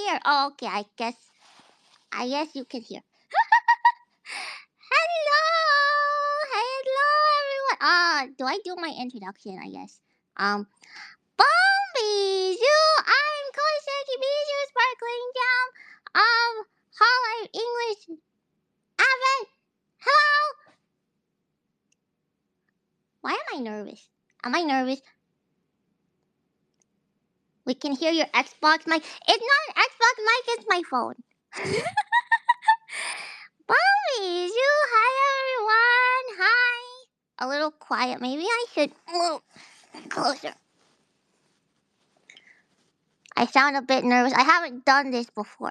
hear. Oh, okay. I guess you can hear. Hello, everyone. Do I do my introduction? I guess. Um, Bombies, you. I'm Koseki Bijou, Sparkling Jam. Hall of English. Avid. Hello. Why am I nervous? Am I nervous? We can hear your Xbox mic. It's not an Xbox mic. It's my phone. Bombies, you. Hi, everyone. Hi. A little quiet. Maybe I should move closer. I sound a bit nervous. I haven't done this before.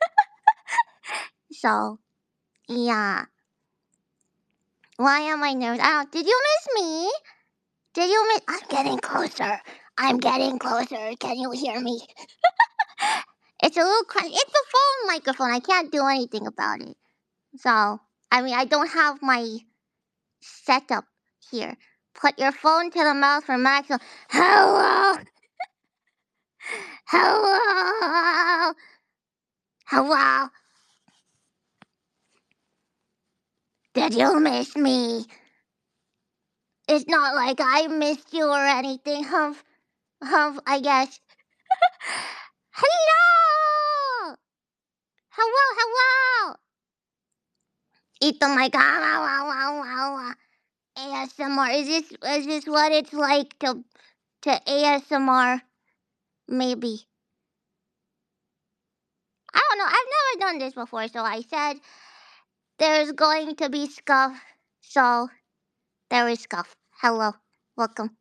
So, yeah. Why am I nervous? Did you miss me? Did you miss? I'm getting closer. I'm getting closer. Can you hear me? It's a little crazy. It's a phone microphone. I can't do anything about it. So, I don't have my setup here. Put your phone to the mouth for maximum. Hello! Hello! Hello! Did you miss me? It's not like I missed you or anything, I guess. Hello! Hello! Eat the mic. ASMR. Is this what it's like to ASMR? Maybe. I don't know. I've never done this before, so I said there's going to be scuff. So there is scuff. Hello. Welcome.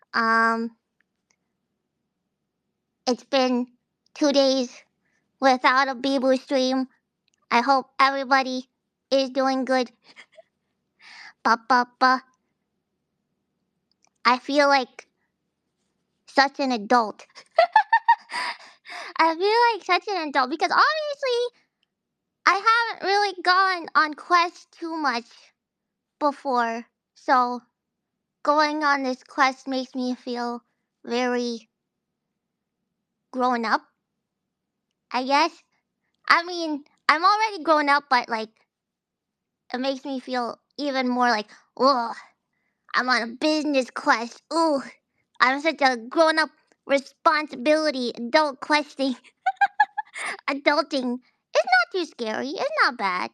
It's been 2 days without a Bebo stream. I hope everybody is doing good. Ba. I feel like such an adult. I feel like such an adult because obviously I haven't really gone on quests too much before. So going on this quest makes me feel very grown up, I guess. I'm already grown up, but like it makes me feel even more like, ugh, I'm on a business quest. Ooh, I'm such a grown up responsibility adult questing. Adulting. It's not too scary. It's not bad.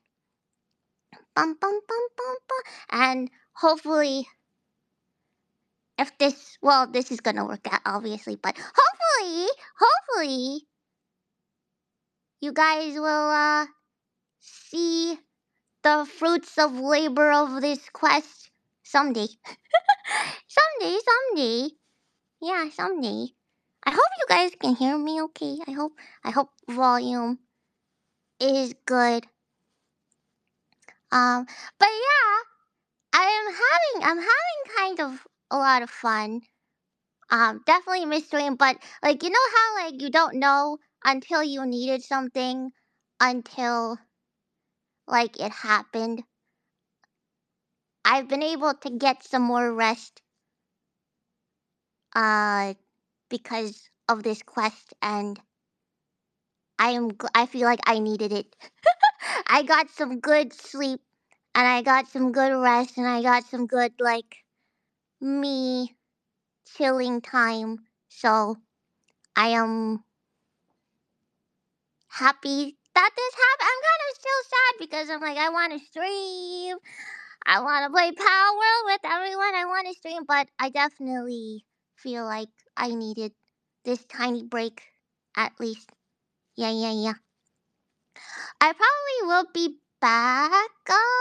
Bum. And hopefully, if this is gonna work out, obviously, but hopefully, you guys will see the fruits of labor of this quest someday. someday. Yeah, someday. I hope you guys can hear me okay. I hope volume is good. But yeah, I'm having kind of a lot of fun. Definitely mystery, but like you know how like you don't know until you needed something until like it happened. I've been able to get some more rest uh because of this quest, and I feel like I needed it. I got some good sleep, and I got some good rest, and I got some good like me chilling time. So I am happy that this happened. I'm kind of still sad because I'm like, I want to stream. I want to play Power World with everyone. I want to stream, but I definitely feel like I needed this tiny break at least. Yeah. I probably will be back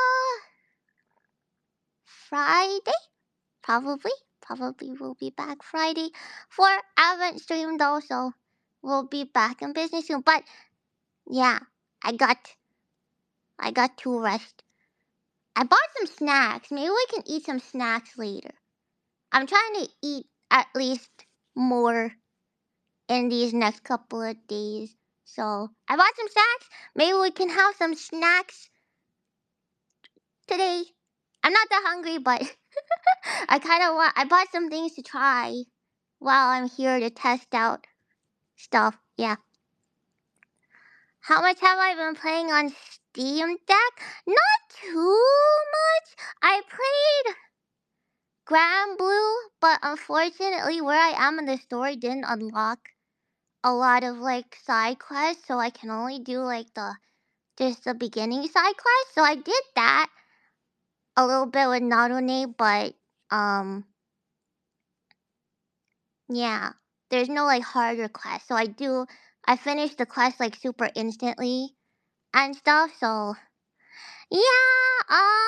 Friday. Probably will be back Friday for Advent stream though, so we'll be back in business soon. But yeah, I got to rest. I bought some snacks. Maybe we can eat some snacks later. I'm trying to eat at least more in these next couple of days. So I bought some snacks. Maybe we can have some snacks today. I'm not that hungry, but I bought some things to try while I'm here to test out stuff. Yeah. How much have I been playing on Steam Deck? Not too much. I played Grand Blue, but unfortunately, where I am in the story didn't unlock a lot of like side quests, so I can only do like the beginning side quest. So I did that a little bit with Narune, but um yeah, there's no like harder quest. So I finished the quest like super instantly and stuff. So yeah,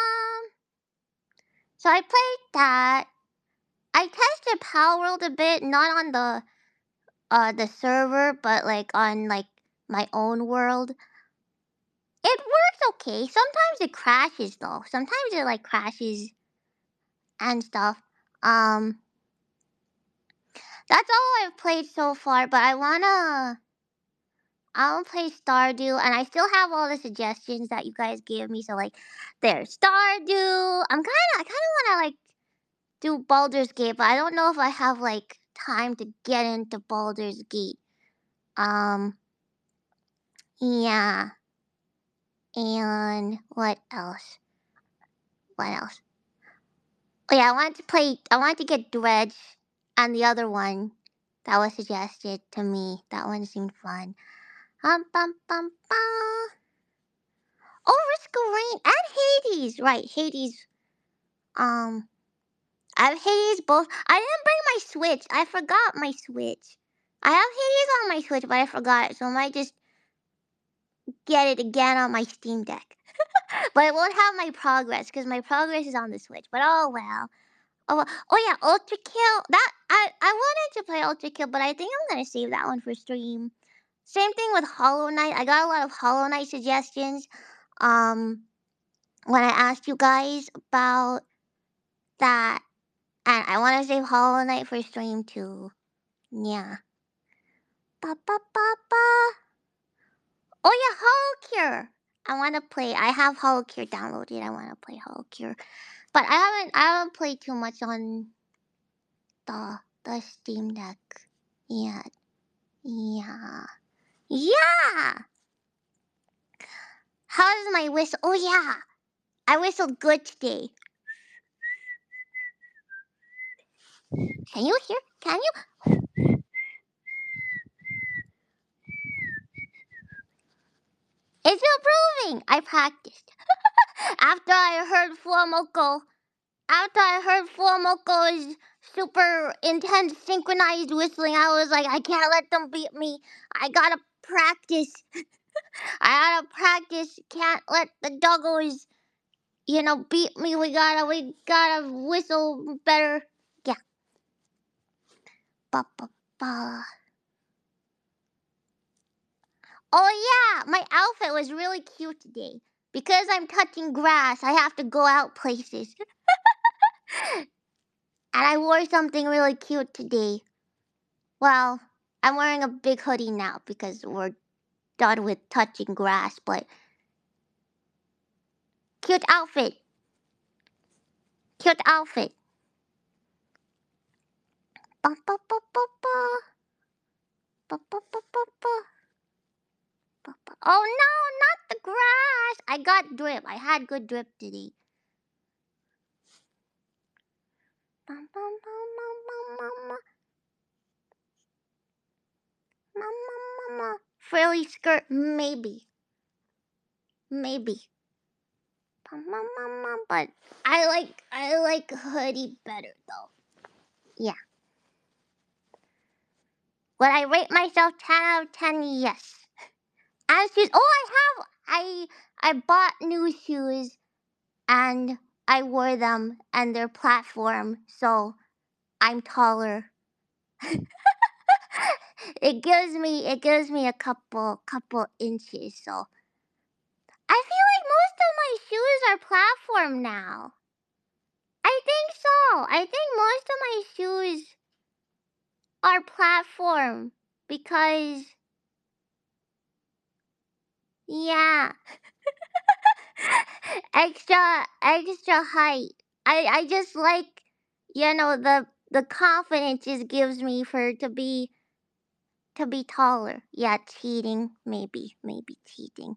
so I played that. I tested Power World a bit, not on the server, but like on like my own world. It works okay. Sometimes it crashes though. Sometimes it like crashes and stuff. Um, that's all I've played so far. But I wanna play Stardew, and I still have all the suggestions that you guys gave me. So like, there's Stardew. I kind of wanna like do Baldur's Gate, but I don't know if I have like time to get into Baldur's Gate. Um, yeah. And what else? What else? Oh yeah, I wanted to get Dredge and the other one that was suggested to me. That one seemed fun. Bum, bum, bum. Oh, Risk of Rain and Hades. Right, Hades. Um, I have Hades both. I didn't bring my Switch. I forgot my Switch. I have Hades on my Switch, but I forgot it, so I might just get it again on my Steam Deck. But it won't have my progress because my progress is on the Switch. But oh well. Oh yeah, Ultra Kill. That I wanted to play Ultra Kill, but I think I'm gonna save that one for stream. Same thing with Hollow Knight. I got a lot of Hollow Knight suggestions. Um, when I asked you guys about that, and I want to save Hollow Knight for stream too. Yeah. Ba ba ba ba. Oh yeah, Hollow Cure. I want to play. I have Hollow Cure downloaded. I want to play Hollow Cure, but I haven't played too much on the Steam Deck yet. Yeah. Yeah. How's my whistle? Oh yeah. I whistled good today. Can you hear? Can you? It's improving. I practiced. After I heard Flomoko. After I heard Flomoko's super intense synchronized whistling, I was like, I can't let them beat me. I gotta practice. I gotta practice. Can't let the doggos, beat me. We gotta whistle better. Yeah. Ba ba ba. Oh yeah, my outfit was really cute today. Because I'm touching grass, I have to go out places. And I wore something really cute today. Well, I'm wearing a big hoodie now because we're done with touching grass, but cute outfit. Cute outfit. Ba ba ba ba ba. Ba ba ba ba ba. Ba ba. Oh no, not the grass. I got drip. I had good drip today. Bum, bum, bum, bum, bum, bum, frilly skirt, maybe. Maybe. But I like hoodie better though. Yeah. Would I rate myself 10 out of 10? Yes. And shoes. Oh, I bought new shoes and I wore them and they're platform, so I'm taller. It gives me a couple inches, so I feel like most of my shoes are platform now. I think so. I think most of my shoes are platform because yeah, extra height. I just like the confidence it gives me for to be to be taller. Yeah, cheating. Maybe cheating.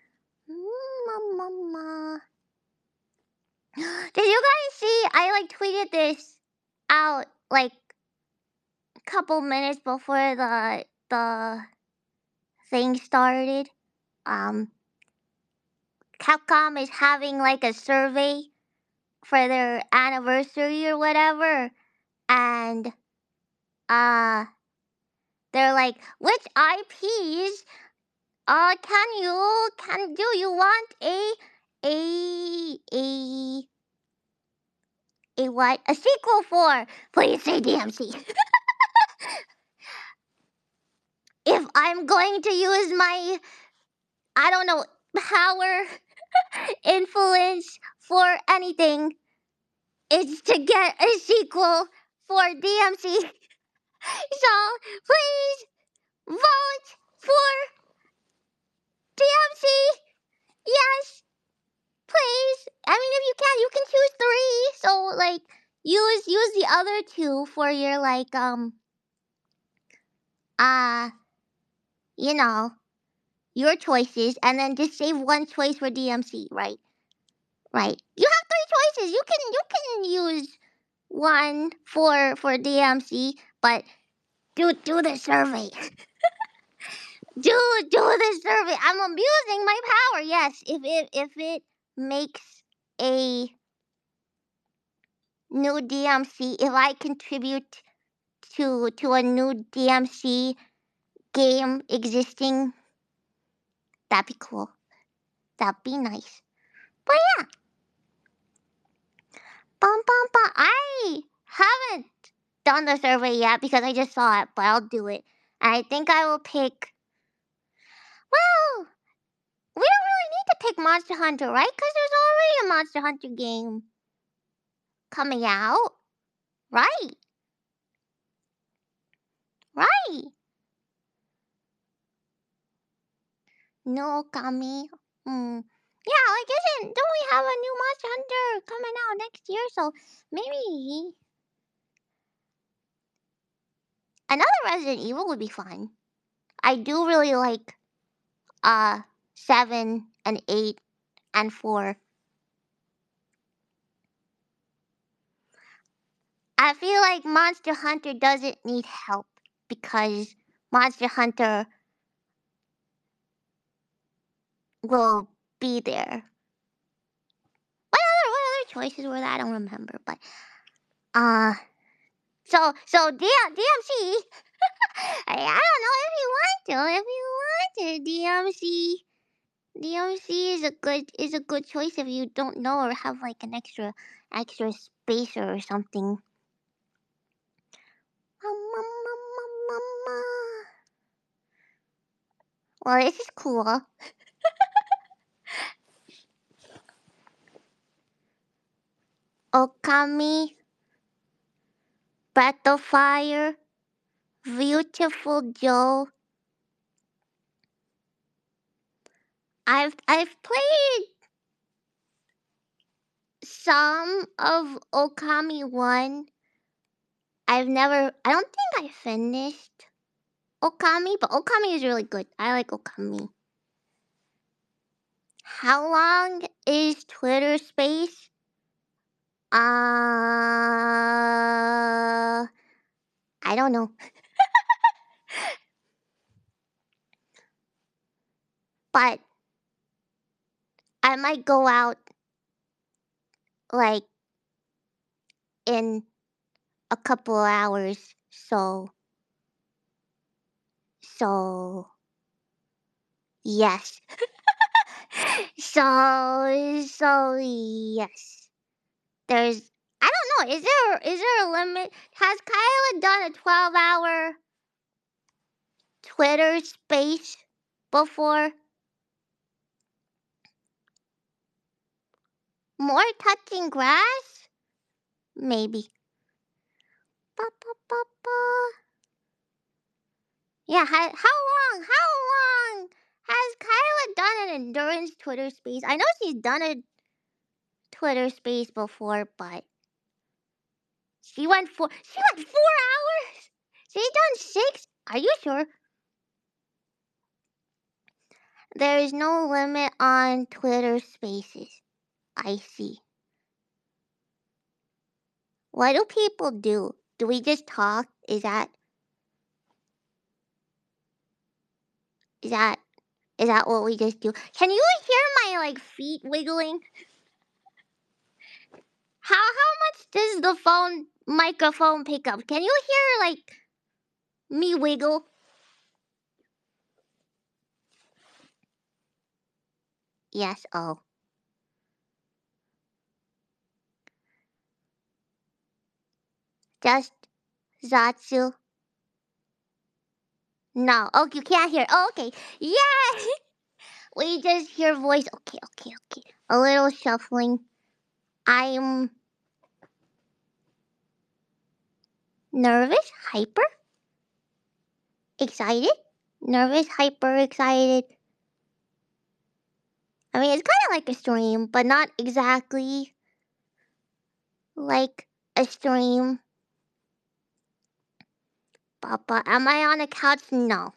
Mama. Did you guys see? I like tweeted this out like a couple minutes before the thing started. Um, Capcom is having like a survey for their anniversary or whatever, and uh, they're like, which IPs can do you want a a what? A sequel for? Please say DMC. If I'm going to use my, I don't know, power, influence for anything, it's to get a sequel for DMC. So please vote for DMC. Yes, please. I mean, if you can choose three. So like, use the other two for your like uh you know your choices, and then just save one choice for DMC. Right, right. You have three choices. You can use one for DMC, but do the survey. Do the survey. I'm abusing my power. Yes, if it makes a new DMC, if I contribute to a new DMC game existing, that'd be cool. That'd be nice. But yeah, bum bum bum. I haven't done the survey yet because I just saw it, but I'll do it. And I think I will pick. Well, we don't really need to pick Monster Hunter, right? Because there's already a Monster Hunter game coming out. Right, right. No Kami. Hmm. Yeah, like isn't don't we have a new Monster Hunter coming out next year? So maybe another Resident Evil would be fun. I do really like 7 and 8 and 4. I feel like Monster Hunter doesn't need help because Monster Hunter will be there. What other choices were that? I don't remember, but uh so DMC. I don't know if you want to. If you want to, DMC is a good choice if you don't know or have like an extra spacer or something. Well, this is cool. Okami, Breath of Fire, Beautiful Joe. I've played some of Okami 1. I don't think I finished Okami, but Okami is really good. I like Okami. How long is Twitter Space? I don't know. But I might go out like in a couple hours. So yes. So yes. There's I don't know. Is there a limit? Has Kyla done a 12-hour Twitter Space before? More touching grass? Maybe. Ba, ba, ba, ba. Yeah, how long? How long has Kyla done an endurance Twitter Space? I know she's done a Twitter Space before, but she went 4 hours. She's done 6. Are you sure? There is no limit on Twitter Spaces. I see. What do people do? Do we just talk? Is that is that what we just do? Can you hear my like feet wiggling? How much does the phone microphone pick up? Can you hear like me wiggle? Yes. Oh. Just Zatsu. No. Oh, you can't hear. Oh, okay. Yeah. We just hear voice. Okay. Okay. Okay. A little shuffling. I'm nervous, hyper, excited. Nervous, hyper, excited. I mean, it's kind of like a stream, but not exactly like a stream. Papa, am I on a couch? No.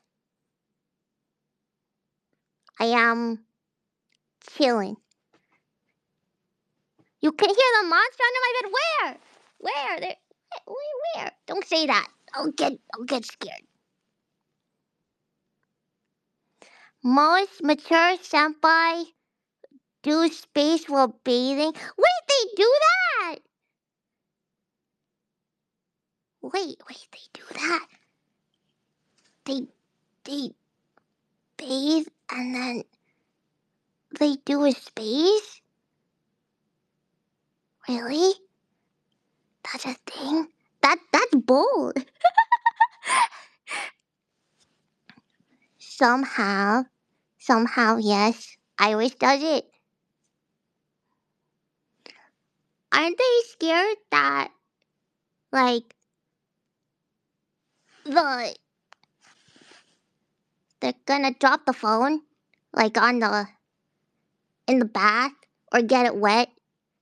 I am chilling. You can hear the monster under my bed. Where? Where? There? Where? Don't say that. I'll get scared. Most mature senpai do space while bathing. Wait, they do that? Wait, they do that? They bathe and then they do a space? Really? That's a thing? That's bold. Somehow, yes. Iris does it. Aren't they scared that like the they're gonna drop the phone like on the in the bath or get it wet?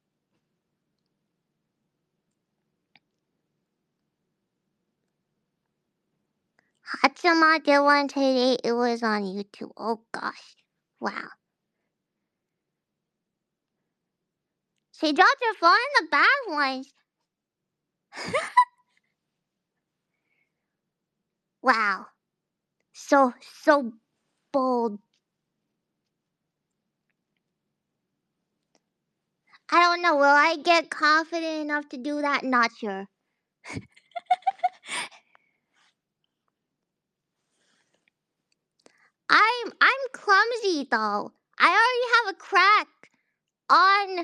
Hatsuma did one today. It was on YouTube. Oh gosh, wow. She dropped her phone in the bath once. Wow, so bold. I don't know. Will I get confident enough to do that? Not sure. I'm clumsy though. I already have a crack on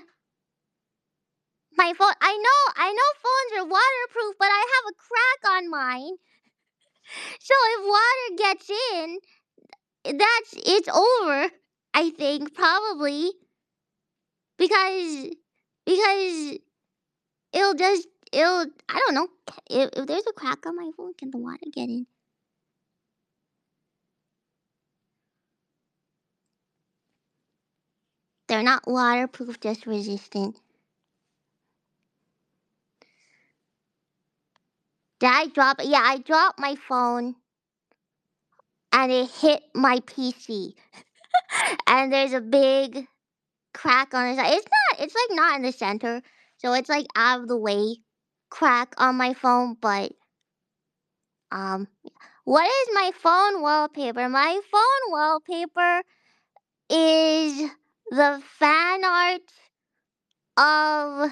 my phone. I know phones are waterproof, but I have a crack on mine. So if water gets in, it's over. I think probably because because it'll I don't know if there's a crack on my phone, can the water get in? They're not waterproof, just resistant. Did I drop it? Yeah, I dropped my phone and it hit my PC. And there's a big crack on the side. It's like not in the center. So it's like out of the way crack on my phone, but um what is my phone wallpaper? My phone wallpaper is the fan art of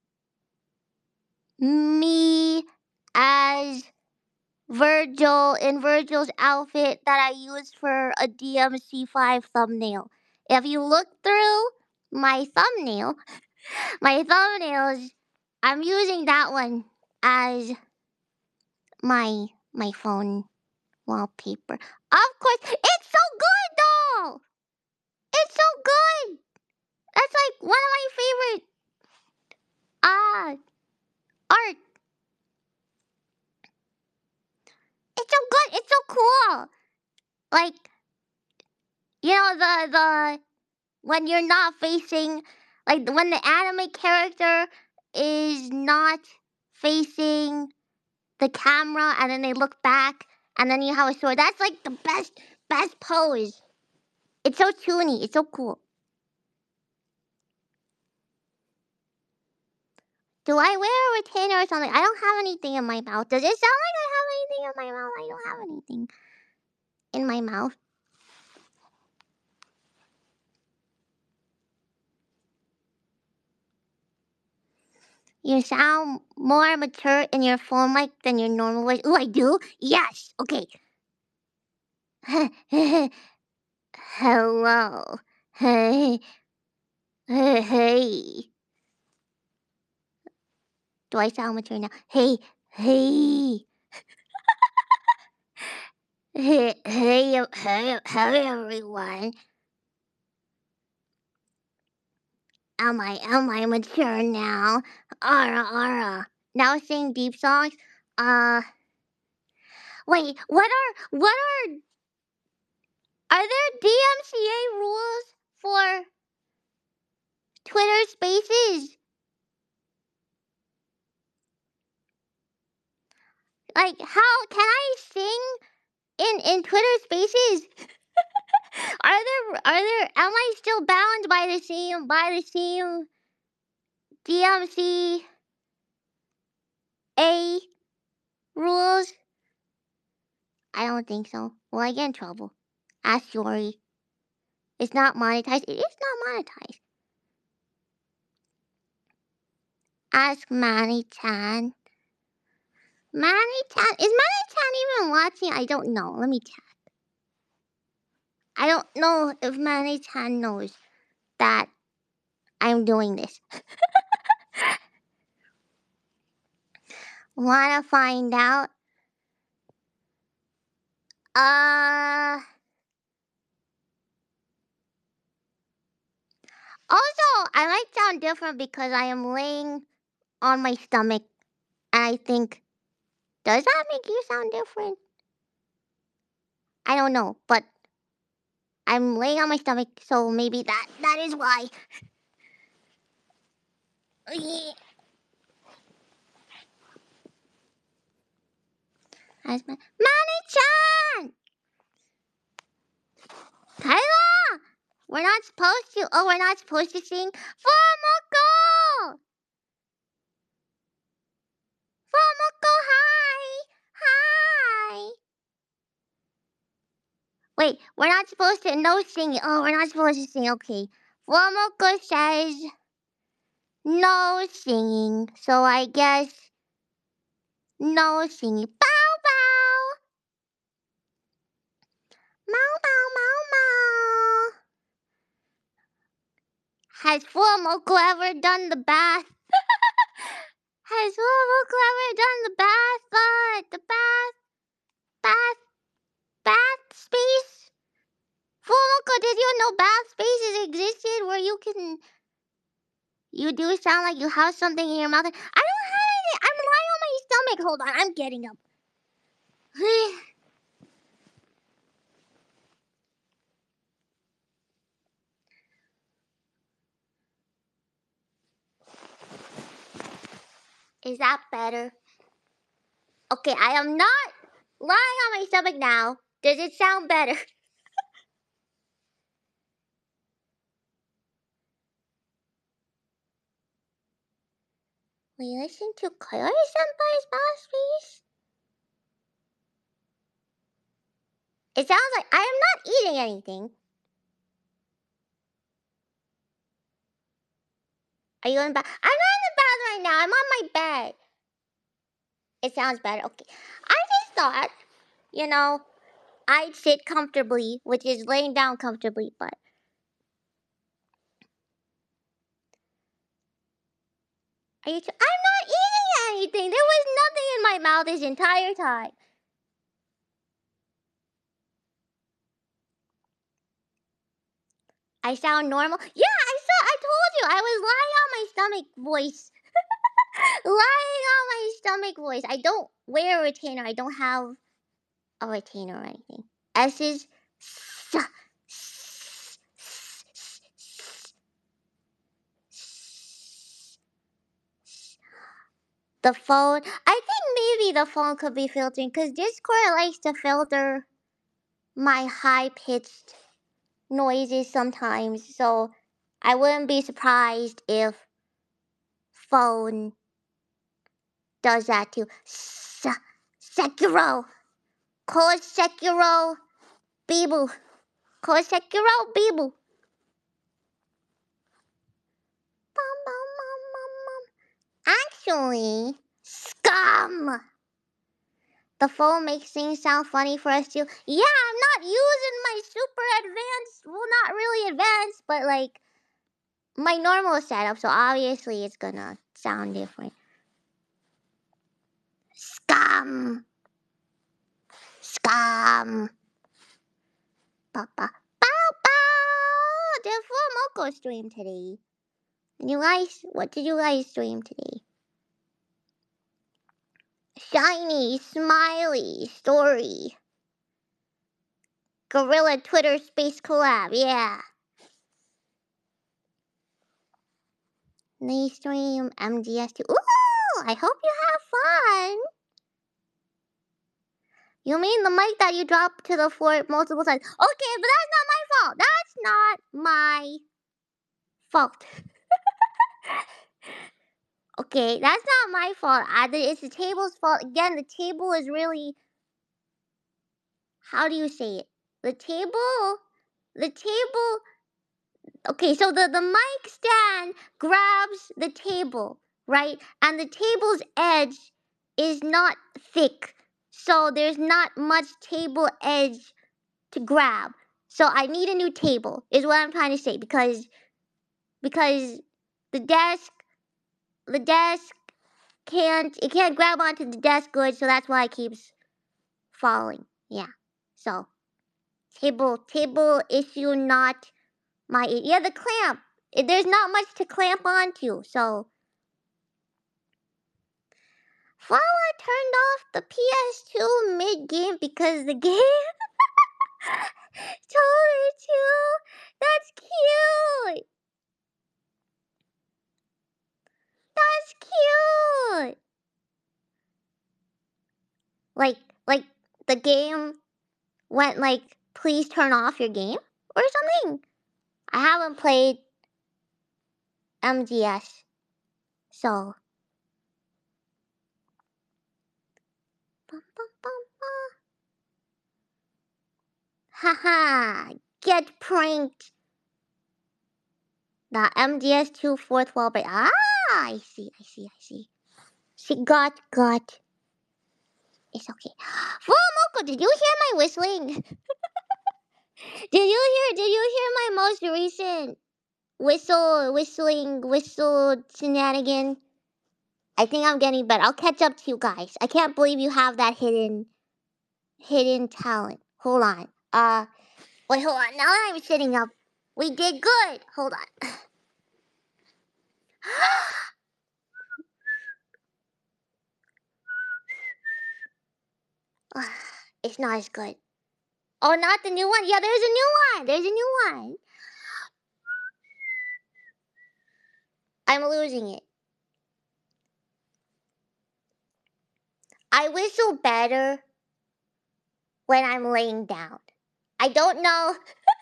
me as Virgil in Virgil's outfit that I used for a DMC5 thumbnail. If you look through my thumbnail, my thumbnails, I'm using that one as my phone wallpaper. Of course, it's so good though. It's so good. That's like one of my favorite art. It's so good. It's so cool. Like the when you're not facing like when the anime character is not facing the camera and then they look back and then you have a sword. That's like the best pose. It's so tuney. It's so cool. Do I wear a retainer or something? I don't have anything in my mouth. Does it sound like I have anything in my mouth? I don't have anything in my mouth. You sound more mature in your phone mic than your normal voice. Ooh, I do? Yes. Okay. Hello. Hey. Hey. Do I sound mature now? Hey. Hey. Hey, everyone. Am I mature now? Ara. Now sing deep songs? Uh, wait, are there DMCA rules for Twitter Spaces? Like, how can I sing in Twitter Spaces? Am I still bound by the same DMCA rules? I don't think so. Will I get in trouble? Ask Yori. It's not monetized. It is not monetized. Ask Manny-chan. Manny-chan? Is Manny-chan even watching? I don't know. Let me check. I don't know if Manny-chan knows that I'm doing this. Wanna find out? Also, I might sound different because I am laying on my stomach. And I think, does that make you sound different? I don't know, but I'm laying on my stomach, so maybe that is why. Manny-chan! Kyla! We're not supposed to. Oh, we're not supposed to sing. Fomoko! Fomoko, hi! Hi! Wait, we're not supposed to. No singing. Oh, we're not supposed to sing. Okay. Fomoko says no singing. So I guess no singing. Bow bow! Mow mow mow mow! Has Fomoko ever done the bath? Has Fomoko ever done the bath? Bath space? Fumiko, did you know bath spaces existed where you do sound like you have something in your mouth? I don't have anything. I'm lying on my stomach. Hold on, I'm getting up. Is that better? Okay, I am not lying on my stomach now. Does it sound better? We listen to Koyori Senpai's bath space? It sounds like I am not eating anything. Are you in the bath? I'm not in the bath right now. I'm on my bed. It sounds better. Okay. I just thought, you know, I'd sit comfortably, which is laying down comfortably, but I'm not eating anything. There was nothing in my mouth this entire time. I sound normal. Yeah, I told you. I was lying on my stomach voice. Lying on my stomach voice. I don't wear a retainer. I don't have a retainer or anything. S is the phone. I think maybe the phone could be filtering because Discord likes to filter my high pitched noises sometimes, so I wouldn't be surprised if phone does that too. Sekiro! Ko Sekiro Bibu! Ko Sekiro Bibu! Bum, bum, bum, bum, bum. Actually, scum! The phone makes things sound funny for us too. Yeah, I'm not using my super advanced, well, not really advanced, but like my normal setup, so obviously it's gonna sound different. Scum! Scum! Papa. Bow bow! Did Moko stream today? What did you guys stream today? Shiny, smiley, story. Gorilla Twitter space collab, yeah. They stream MGS2. Ooh! I hope you have fun! You mean the mic that you dropped to the floor multiple times? Okay, but that's not my fault. That's not my fault. Okay, that's not my fault either. It's the table's fault. Again, the table is really... How do you say it? The table... Okay, so the mic stand grabs the table, right? And the table's edge is not thick. So there's not much table edge to grab. So I need a new table, is what I'm trying to say, because the desk can't grab onto the desk good, so that's why it keeps falling. Yeah. So table issue, not yeah, the clamp. There's not much to clamp onto, so Flower turned off the PS2 mid-game because the game told her to. That's cute. That's cute. Like the game went like, please turn off your game or something. I haven't played MGS, so. Haha, get pranked. The MGS2 fourth wall break. Ah, I see. She got. It's okay. Full did you hear my whistling? Did you hear my most recent whistle shenanigan? I think I'm getting better. I'll catch up to you guys. I can't believe you have that hidden talent. Hold on. Wait, hold on. Now that I'm sitting up, we did good. Hold on. It's not as good. Oh, not the new one? Yeah, there's a new one. I'm losing it. I whistle better when I'm laying down. I don't know.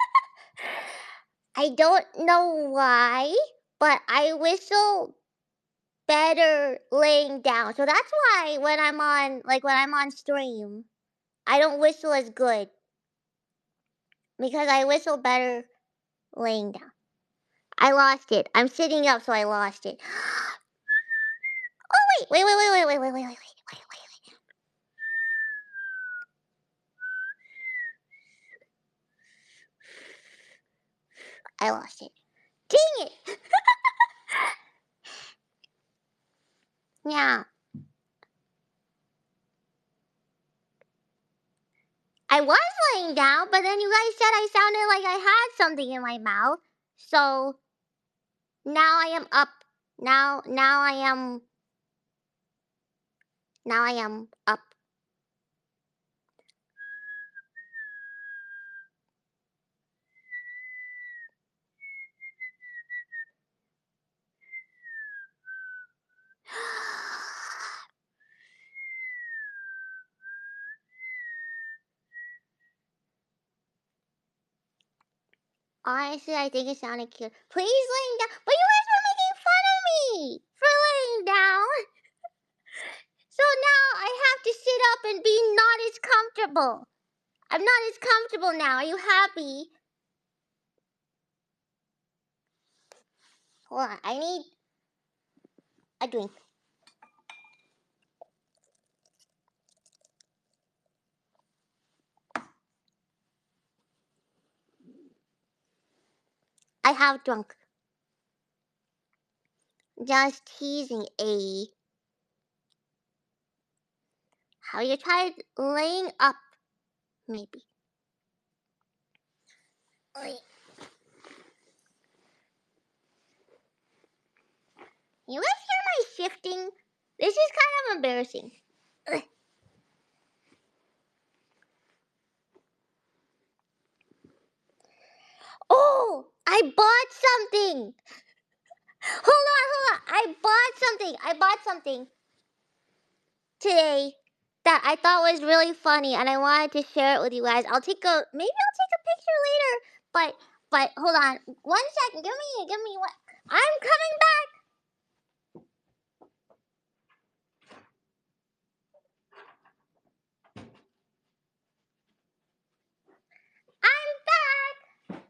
I don't know why, but I whistle better laying down. So that's why when I'm on stream, I don't whistle as good because I whistle better laying down. I lost it. I'm sitting up, so I lost it. Oh wait. I lost it. Dang it! Yeah. I was laying down, but then you guys said I sounded like I had something in my mouth. So now I am up. Now I am up. Honestly, I think it sounded cute. Please laying down. But you guys were making fun of me for laying down. So now I have to sit up and be not as comfortable. I'm not as comfortable now. Are you happy? Hold on. I need a drink. I have drunk. Just teasing, A. Have you tried laying up? Maybe. Wait. You guys hear my shifting? This is kind of embarrassing. Ugh. Oh, I bought something. Hold on. I bought something today that I thought was really funny, and I wanted to share it with you guys. Maybe I'll take a picture later. But hold on, 1 second. Give me what? I'm coming back. I'm back.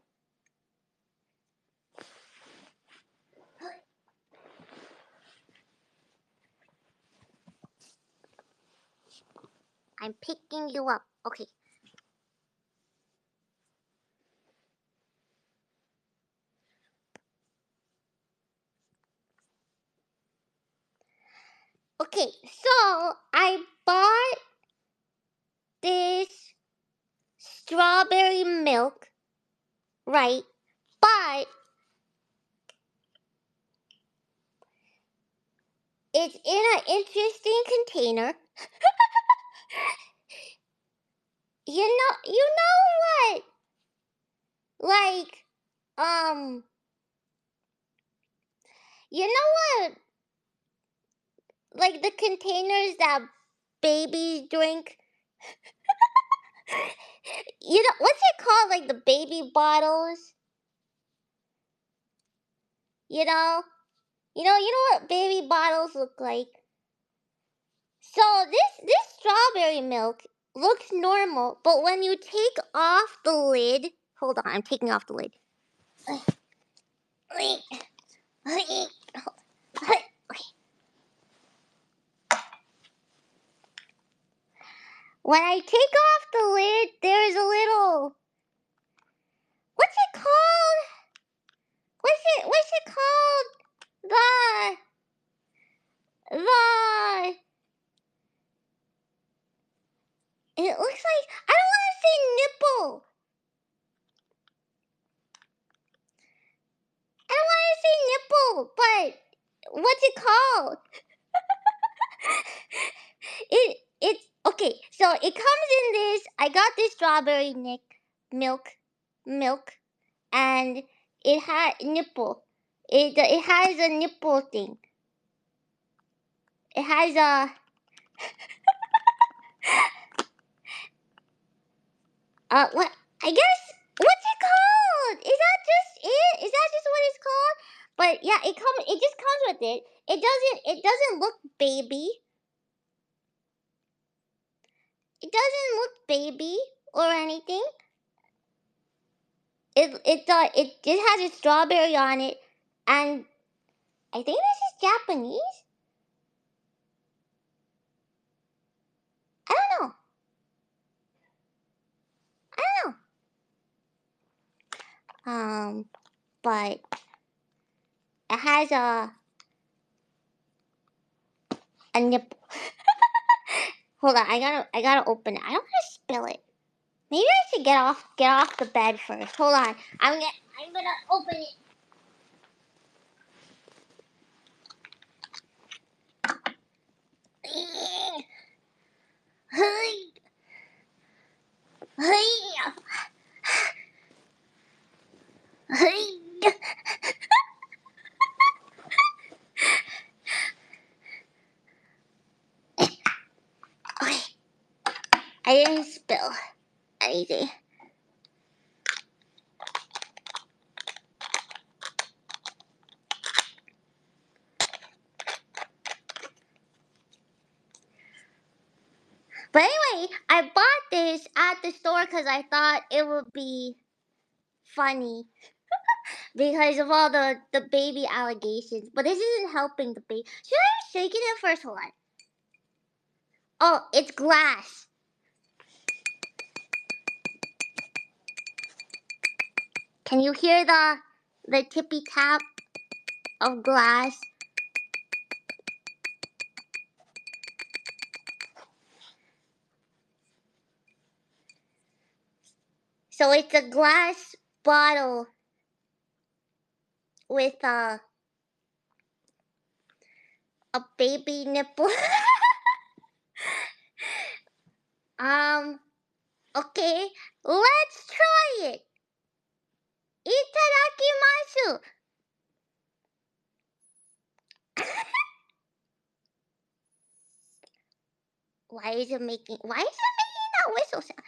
I'm picking you up. Okay. Okay, so I bought this strawberry milk, right? But it's in an interesting container. You know what? Like, you know what? Like the containers that babies drink. You know what's it called? Like the baby bottles. You know. You know what baby bottles look like. So this strawberry milk looks normal, but when you take off the lid, hold on, I'm taking off the lid. When I take off the lid, there's a little. What's it called? What's it called? The. It looks like I don't want to say nipple. I don't want to say nipple, but what's it called? It's okay. So it comes in this. I got this strawberry milk, and it had nipple. It has a nipple thing. It has a what? I guess what's it called? Is that just it? Is that just what it's called? But yeah, it just comes with it. It doesn't look baby. It doesn't look baby or anything. It just has a strawberry on it, and I think this is Japanese. I don't know. I don't know. But it has a nipple. Hold on, I gotta open it. I don't want to spill it. Maybe I should get off the bed first. Hold on. I'm gonna open it. Okay, I didn't spill anything. But anyway, I bought this at the store because I thought it would be funny because of all the baby allegations. But this isn't helping the baby. Should I shake it first? Hold on. Oh, it's glass. Can you hear the tippy tap of glass? So it's a glass bottle with a baby nipple. Okay, let's try it. Itadakimasu. Why is it making that whistle sound?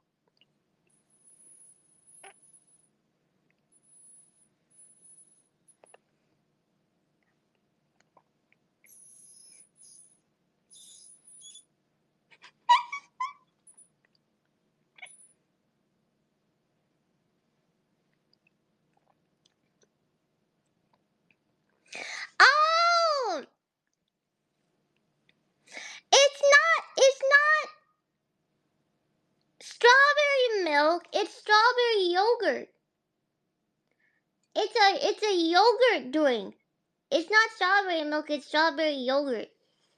Oh, it's not strawberry milk. It's strawberry yogurt. It's a yogurt drink. It's not strawberry milk. It's strawberry yogurt.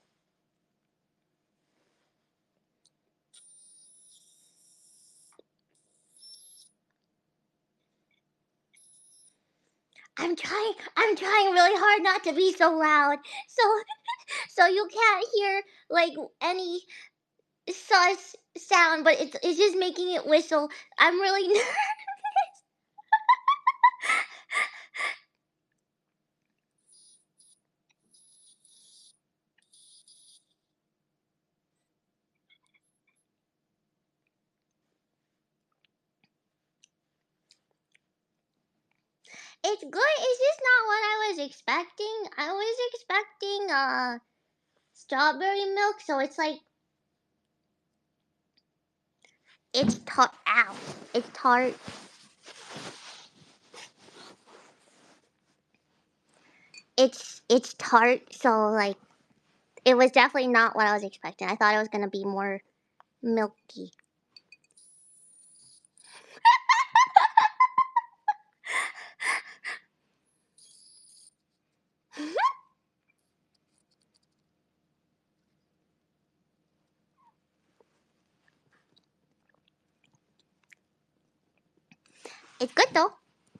I'm trying really hard not to be so loud. So so you can't hear like any sus sound, but it's just making it whistle. I'm really it's good. It's just not what I was expecting. I was expecting strawberry milk, so it's like it's tart. Ow! It's tart. It's tart. So like it was definitely not what I was expecting. I thought it was gonna be more milky. It's good though.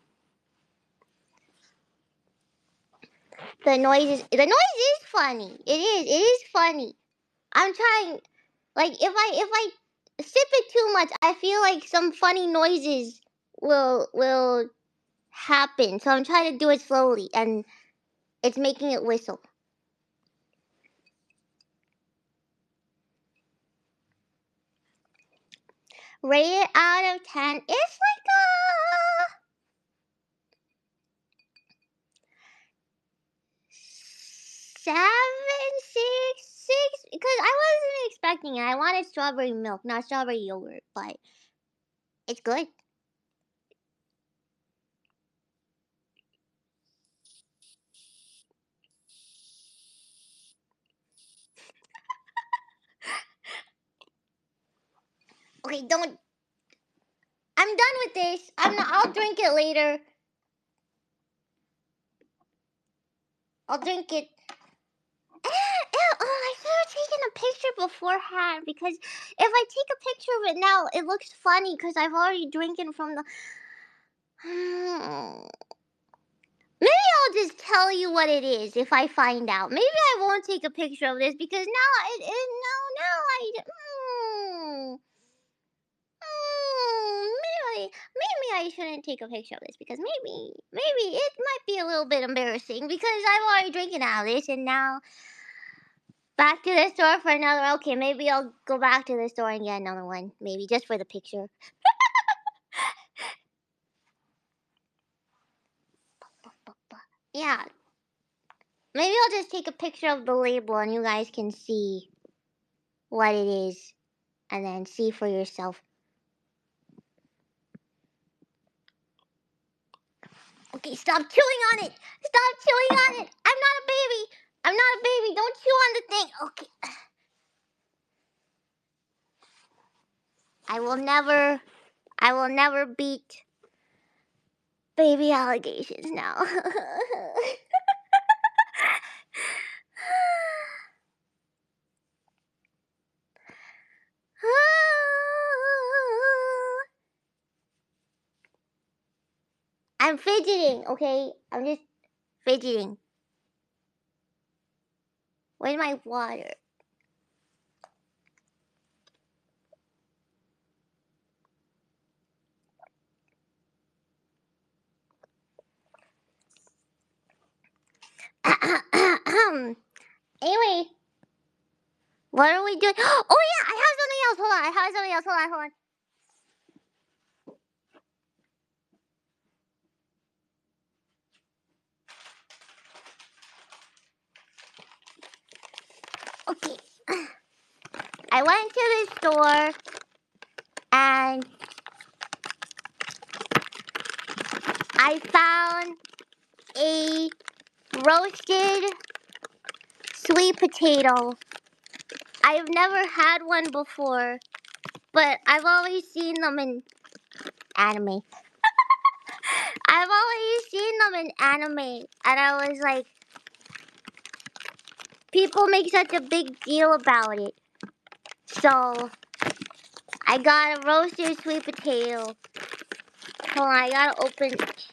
The noise is funny. It is funny. I'm trying. Like if I sip it too much, I feel like some funny noises will happen. So I'm trying to do it slowly, and it's making it whistle. Rate it out of 10. It's like a 7, 6, 6 because I wasn't expecting it. I wanted strawberry milk, not strawberry yogurt, but it's good. Okay, don't. I'm done with this. I'll drink it later. I'll drink it. I should have taken a picture beforehand because if I take a picture of it now, it looks funny because I've already drinking from the. Maybe I'll just tell you what it is if I find out. Maybe I won't take a picture of this because now maybe I shouldn't take a picture of this because maybe it might be a little bit embarrassing because I've already drinking out of this and now back to the store for another. Okay, maybe I'll go back to the store and get another one. Maybe just for the picture. Yeah, maybe I'll just take a picture of the label and you guys can see what it is. and then see for yourself. Okay, stop chewing on it. Stop chewing on it. I'm not a baby. I'm not a baby. Don't chew on the thing. Okay. I will never beat baby allegations now. I'm fidgeting, okay? I'm just fidgeting. Where's my water? Anyway, what are we doing? Oh yeah, I have something else. Hold on, I have something else. Hold on. Okay. I went to the store and I found a roasted sweet potato. I've never had one before, but I've always seen them in anime. I've always seen them in anime, and I was like, people make such a big deal about it. So, I got a roasted sweet potato. Hold on, I gotta open.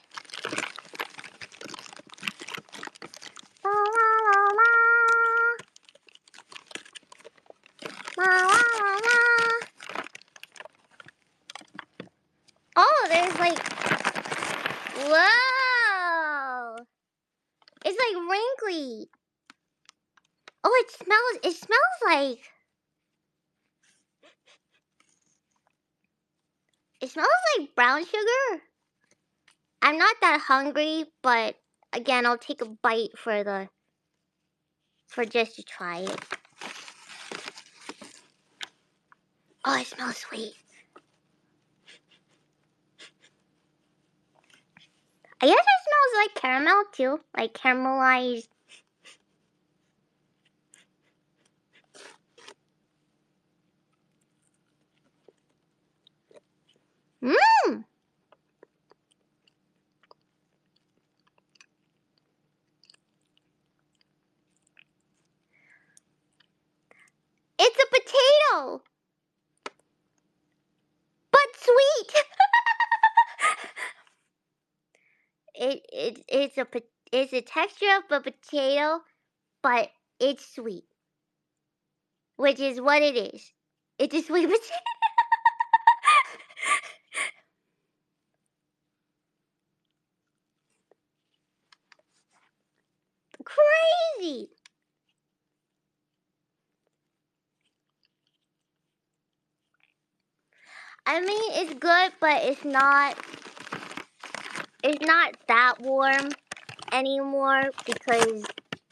La, la, la, la. La, la, la. Oh, there's like, whoa! It's like wrinkly. Oh, it smells like, it smells like brown sugar. I'm not that hungry, but again, I'll take a bite for just to try it. Oh, it smells sweet. I guess it smells like caramel too, like caramelized. Mmm! It's a potato! But sweet! It's a texture of a potato, but it's sweet. Which is what it is. It's a sweet potato. Crazy! I mean, it's good, but it's not that warm anymore because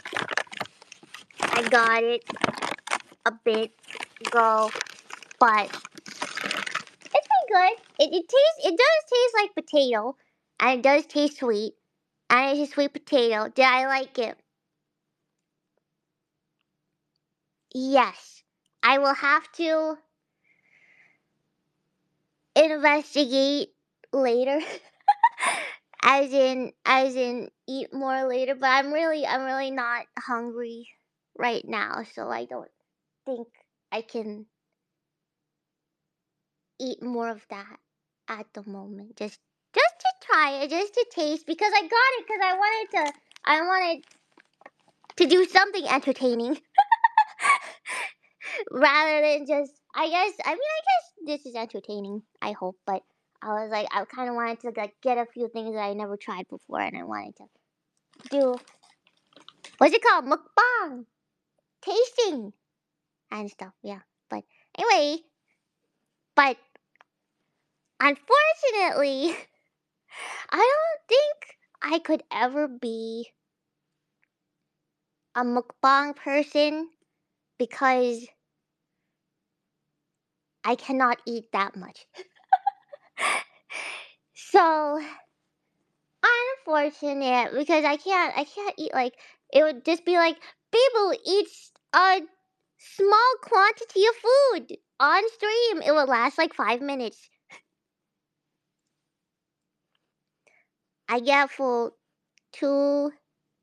I got it a bit ago, but it's been good. It does taste like potato, and it does taste sweet, and it's a sweet potato. Did I like it? Yes. I will have to investigate later. as in eat more later, but I'm really not hungry right now, so I don't think I can eat more of that at the moment. Just to try it, just to taste, because I got it because I wanted to do something entertaining rather than just, I guess this is entertaining, I hope, but I was like, I kind of wanted to like get a few things that I never tried before, and I wanted to do, what's it called, mukbang, tasting and stuff, yeah. But anyway, but unfortunately, I don't think I could ever be a mukbang person because I cannot eat that much. So unfortunate because I can't eat like it would just be like people eat a small quantity of food on stream. It would last like 5 minutes. I get full too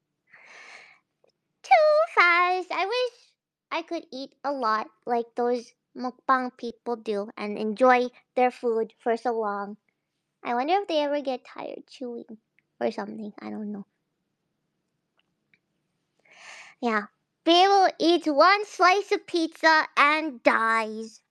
fast. I wish I could eat a lot like those mukbang people do and enjoy their food for so long. I wonder if they ever get tired chewing or something. I don't know. Yeah. People eats one slice of pizza and dies.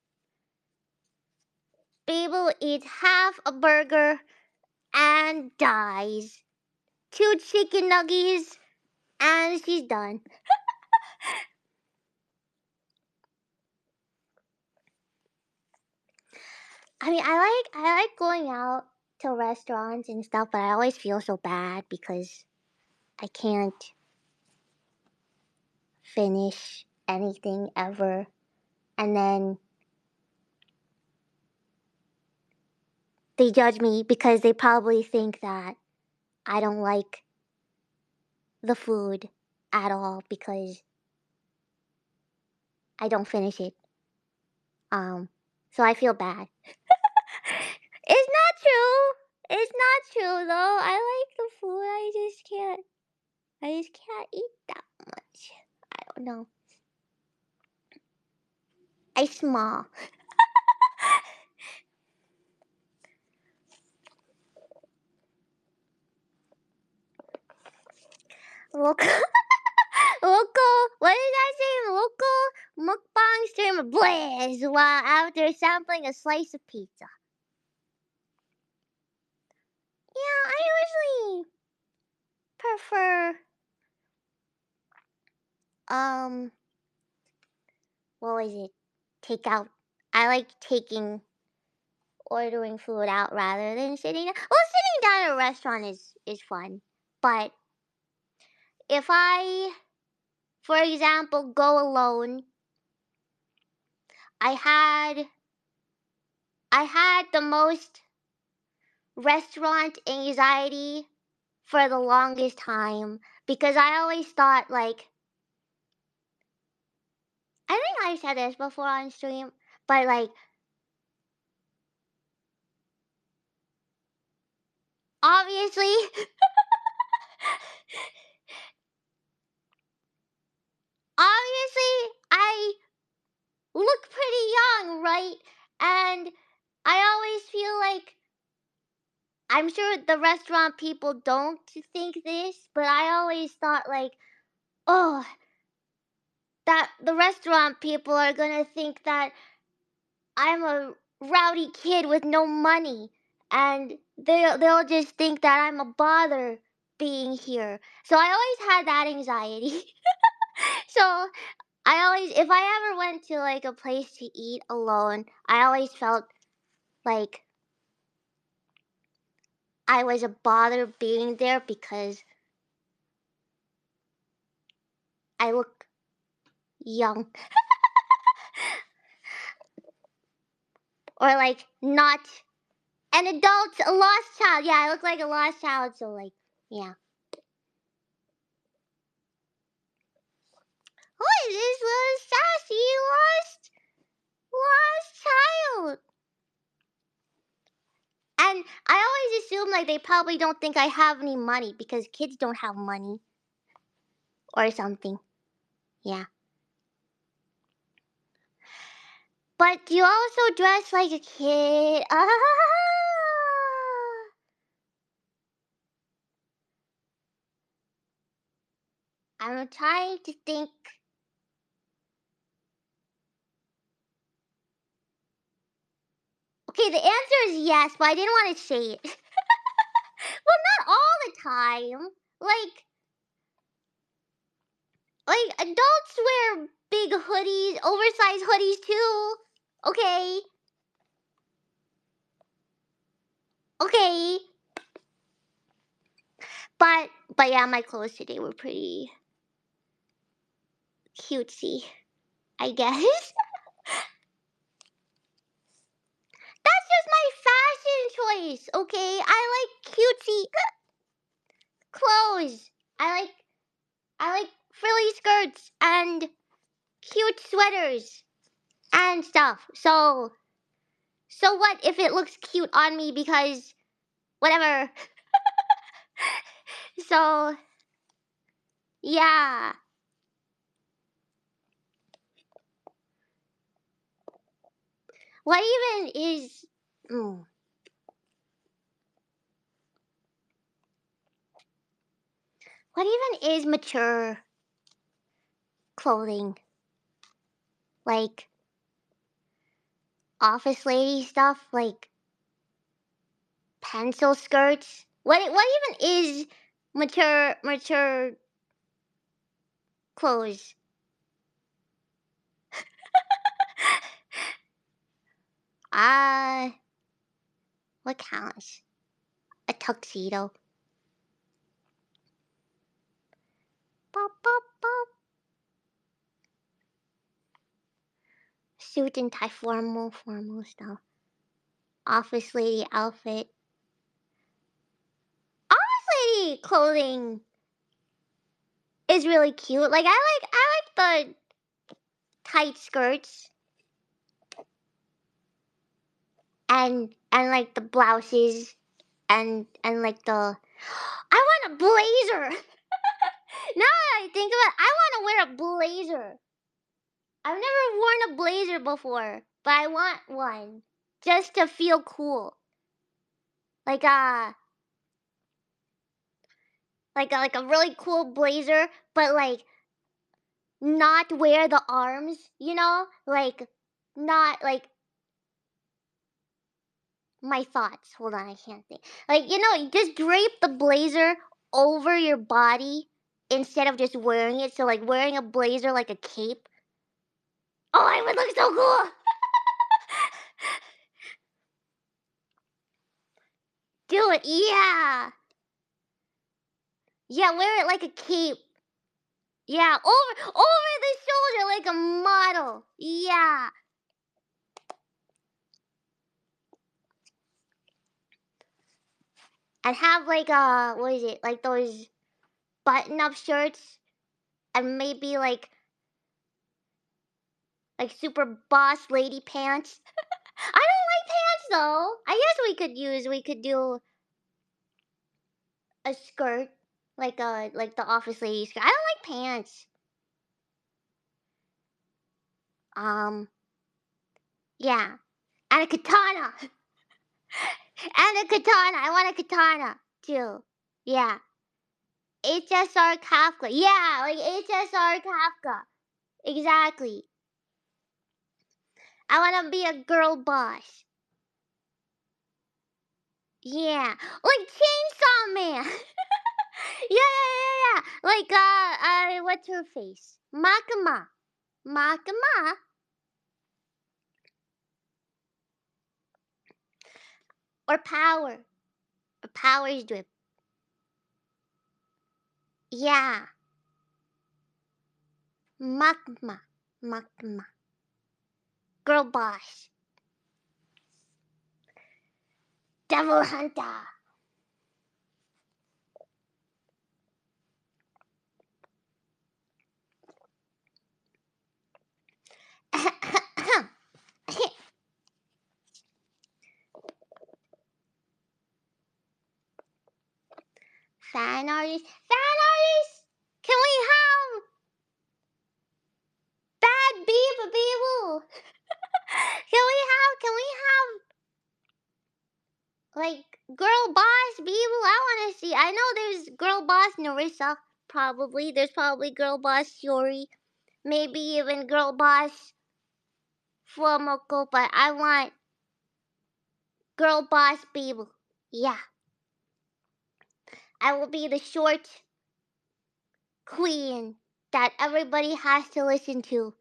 People eats half a burger and dies. 2 chicken nuggets and she's done. I mean, I like going out to restaurants and stuff, but I always feel so bad because I can't finish anything ever. And then they judge me because they probably think that I don't like the food at all because I don't finish it. Um, so I feel bad. It's not true. It's not true though. I like the food. I just can't eat that much. I don't know. I small. Local, local. What did I say? Local mukbang streamer Blaze while after sampling a slice of pizza. Yeah, I usually prefer um what was it? Takeout. I like ordering food out rather than sitting down. Well, sitting down at a restaurant is fun, but if I, for example, go alone, I had I had the most restaurant anxiety for the longest time because I always thought like I think I said this before on stream, but like obviously obviously I look pretty young, right? And I always feel like I'm sure the restaurant people don't think this, but I always thought like, oh, that the restaurant people are gonna think that I'm a rowdy kid with no money, and they'll just think that I'm a bother being here. So I always had that anxiety. So I always, if I ever went to like a place to eat alone, I always felt like I was a bother being there because I look young or like not an adult, a lost child. Yeah, I look like a lost child. So like, yeah. Who is this little sassy lost child? And I always assume like they probably don't think I have any money because kids don't have money or something. Yeah. But you also dress like a kid. Ah! I'm trying to think. Okay, the answer is yes, but I didn't want to say it. Well, not all the time. Like adults wear big hoodies, oversized hoodies too. Okay. Okay. But yeah, my clothes today were pretty cutesy, I guess. choice, okay? I like cutesy clothes. I like frilly skirts and cute sweaters and stuff. So what if it looks cute on me because whatever. So yeah. What even is mm, what even is mature clothing? Like office lady stuff, like pencil skirts. What even is mature clothes? Ah, what counts? A tuxedo. Pop pop pop. Suit and tie, formal stuff. Office lady outfit. Office lady clothing is really cute. Like I like the tight skirts and like the blouses and like the I want a blazer. Now that I think of it, I want to wear a blazer. I've never worn a blazer before, but I want one just to feel cool. Like like a really cool blazer, but like not wear the arms, you know? Like not like my thoughts. Hold on, I can't think. Like, you know, just drape the blazer over your body instead of just wearing it. So like wearing a blazer like a cape. Oh, it would look so cool. Do it. Yeah. Yeah, wear it like a cape. Yeah, over the shoulder like a model. Yeah. And have like what is it? Like those button-up shirts and maybe like super boss lady pants. I don't like pants though. I guess we could do a skirt like the office lady skirt. I don't like pants. Um yeah. And a katana. And a katana. I want a katana too. Yeah. HSR Kafka. Yeah, like HSR Kafka. Exactly. I want to be a girl boss. Yeah. Like Chainsaw Man. Yeah. Like what's her face? Makima. Makima. Or Power. Or Power's drip. Yeah. Makima. Makima. Girl boss. Devil Hunter. Fan artist. Fan artist. Can we have Bad Beaver Beaver? Can we have like girl boss Beaver? I wanna see. I know there's girl boss Narissa, probably. There's probably girl boss Shiori. Maybe even girl boss Fuamoko, but I want girl boss Beaver. Yeah. I will be the short queen that everybody has to listen to.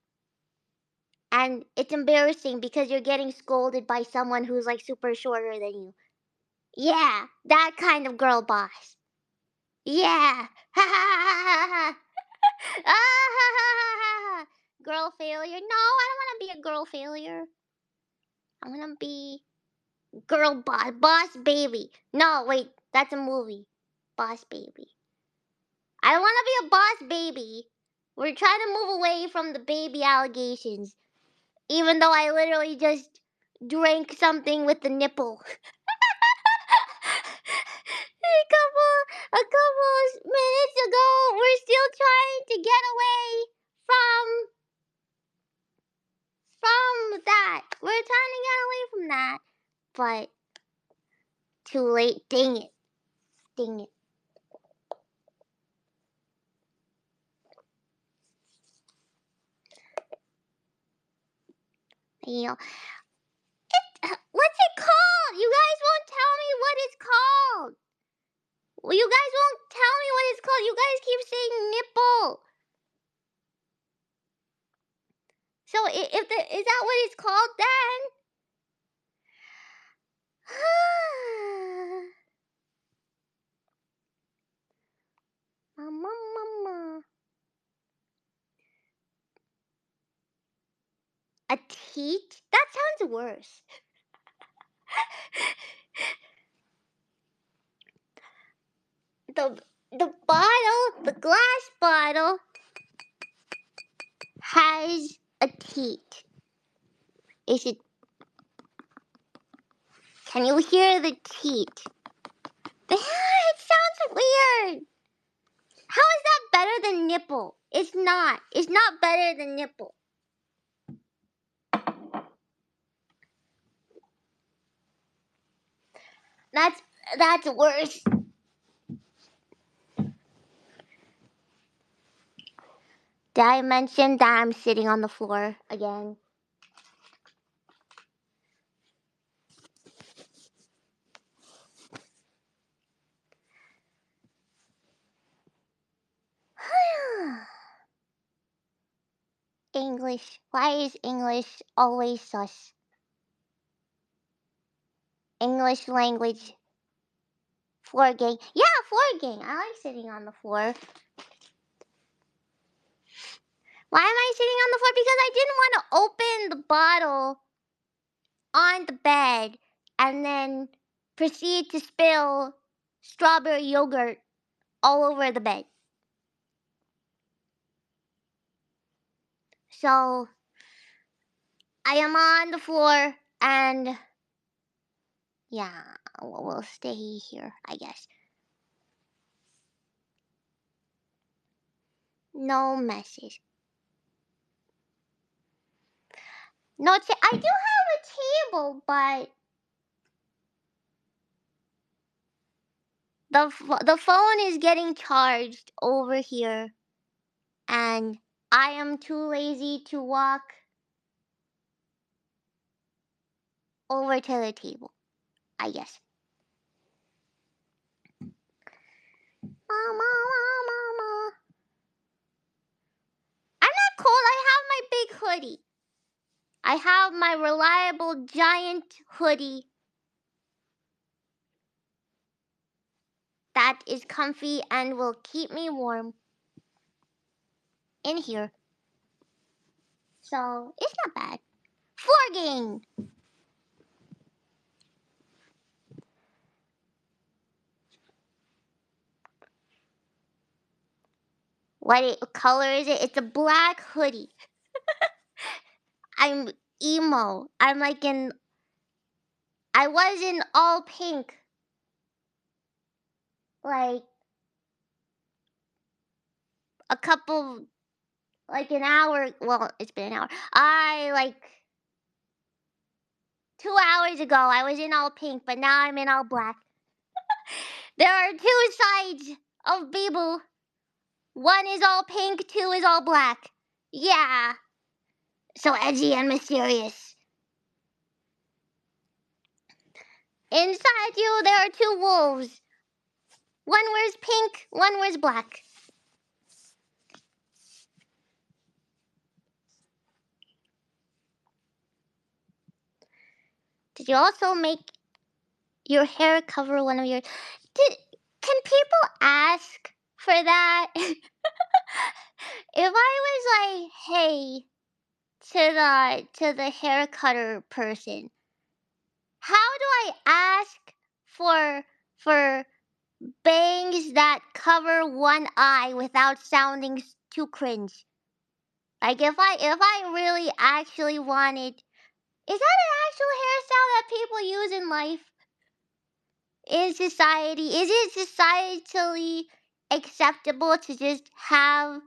And it's embarrassing because you're getting scolded by someone who's like super shorter than you. Yeah, that kind of girl boss. Yeah. Ha ha ha ha ha. Ah, ha ha ha ha. Girl failure. No, I don't want to be a girl failure. I want to be Girl boss. Boss baby. No, wait. That's a movie. Boss baby. I don't want to be a boss baby. We're trying to move away from the baby allegations. Even though I literally just drank something with the nipple. a couple minutes ago, we're still trying to get away from that. We're trying to get away from that. But too late. Dang it. Dang it. You know, what's it called? You guys won't tell me what it's called. Well, you guys won't tell me what it's called. You guys keep saying nipple. So is that what it's called then? Mama. A teat? That sounds worse. The bottle, the glass bottle, has a teat. Is it? Can you hear the teat? It sounds weird. How is that better than nipple? It's not. It's not better than nipple. That's worse. Did I mention that I'm sitting on the floor again? English. Why is English always sus? English language. Floor gang. Yeah, floor gang. I like sitting on the floor. Why am I sitting on the floor? Because I didn't want to open the bottle on the bed and then proceed to spill strawberry yogurt all over the bed. So I am on the floor and yeah, we'll stay here, I guess. No messes. No, I do have a table, but the phone is getting charged over here, and I am too lazy to walk over to the table, I guess. Mama. I'm not cold. I have my big hoodie. I have my reliable giant hoodie that is comfy and will keep me warm in here. So it's not bad. Floor game. What color is it? It's a black hoodie. I'm emo. I was in all pink. Like a couple, like an hour. Well, it's been an hour. 2 hours ago, I was in all pink, but now I'm in all black. There are two sides of Babel. One is all pink, two is all black. Yeah. So edgy and mysterious. Inside you, there are two wolves. One wears pink, one wears black. Did you also make your hair cover one of your... Can people ask for that? If I was like, hey, to the hair cutter person, How do I ask for bangs that cover one eye without sounding too cringe? Like if I really actually wanted, is that an actual hairstyle that people use in life, in society? Is it societally acceptable to just have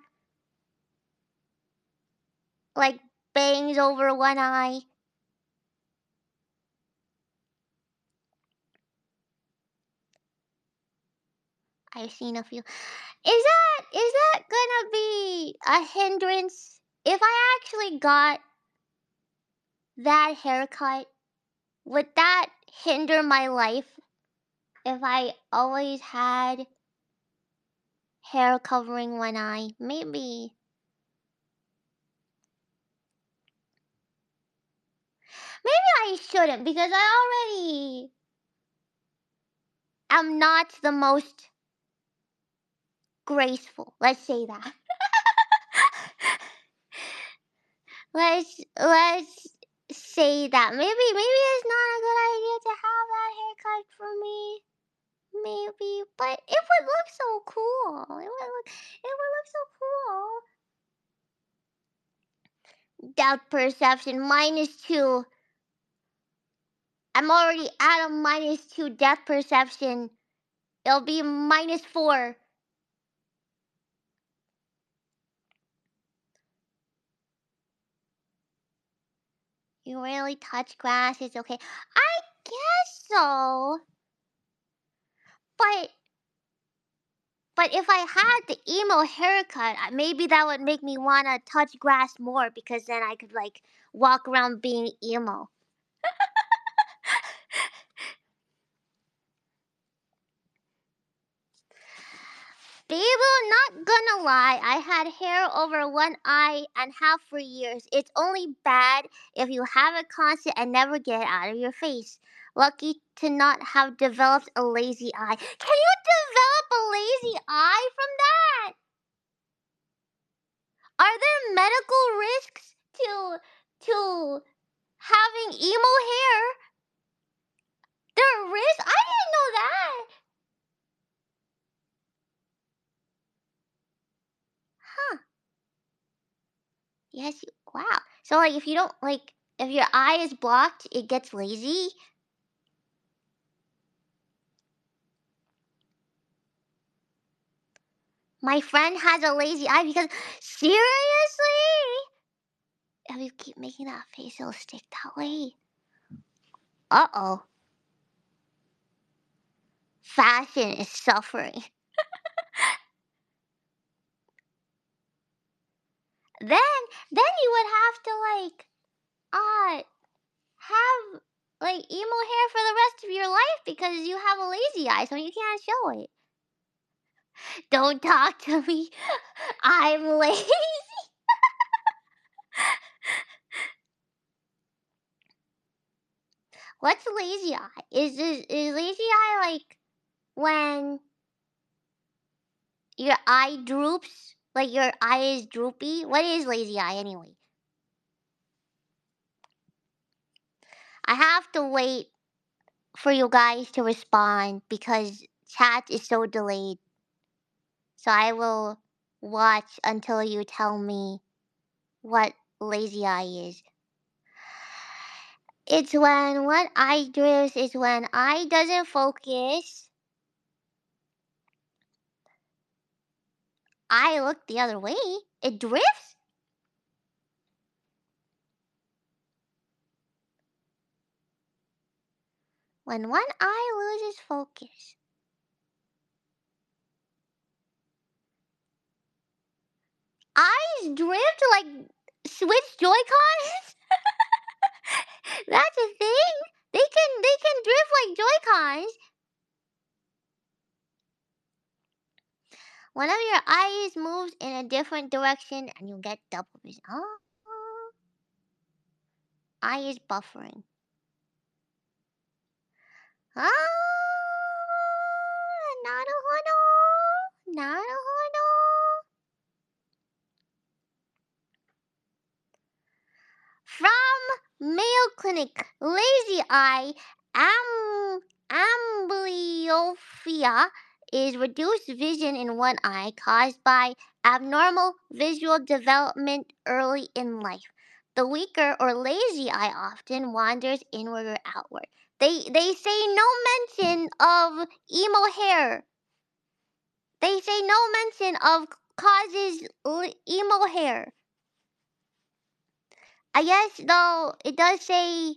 like bangs over one eye? I've seen a few. Is that gonna be a hindrance if I actually got that haircut? Would that hinder my life if I always had hair covering one eye? Maybe. Maybe I shouldn't because I already am not the most graceful. Let's say that. let's say that. Maybe it's not a good idea to have that haircut for me. Maybe, but it would look so cool. It would look so cool. Depth perception -2. I'm already at a -2 depth perception. It'll be -4. You rarely touch grass. It's okay. I guess so. But if I had the emo haircut, maybe that would make me wanna touch grass more because then I could like walk around being emo. Baby, not gonna lie, I had hair over one eye and half for years. It's only bad if you have it constant and never get it out of your face. Lucky to not have developed a lazy eye. Can you develop a lazy eye from that? Are there medical risks to having emo hair? There are risks? I didn't know that. Huh. Yes, wow. So like if you don't like if your eye is blocked, it gets lazy. My friend has a lazy eye because seriously, if you keep making that face, it'll stick that way. Uh-oh. Fashion is suffering. Then you would have to like have like emo hair for the rest of your life because you have a lazy eye, so you can't show it. Don't talk to me. I'm lazy. What's lazy eye? Is lazy eye like when your eye droops? Like your eye is droopy? What is lazy eye anyway? I have to wait for you guys to respond because chat is so delayed. So I will watch until you tell me what lazy eye is. It's when one eye drifts is when eye doesn't focus. I look the other way. It drifts? When one eye loses focus. Eyes drift like Switch Joy-Cons? That's a thing? They can drift like Joy-Cons. One of your eyes moves in a different direction and you get double vision. Oh, eye is buffering. Ah, naruhodo. Naruhodo. From Mayo Clinic, lazy eye Am- Amblyopia is reduced vision in one eye caused by abnormal visual development early in life. The weaker or lazy eye often wanders inward or outward. They say no mention of emo hair. They say no mention of causes emo hair. I guess though it does say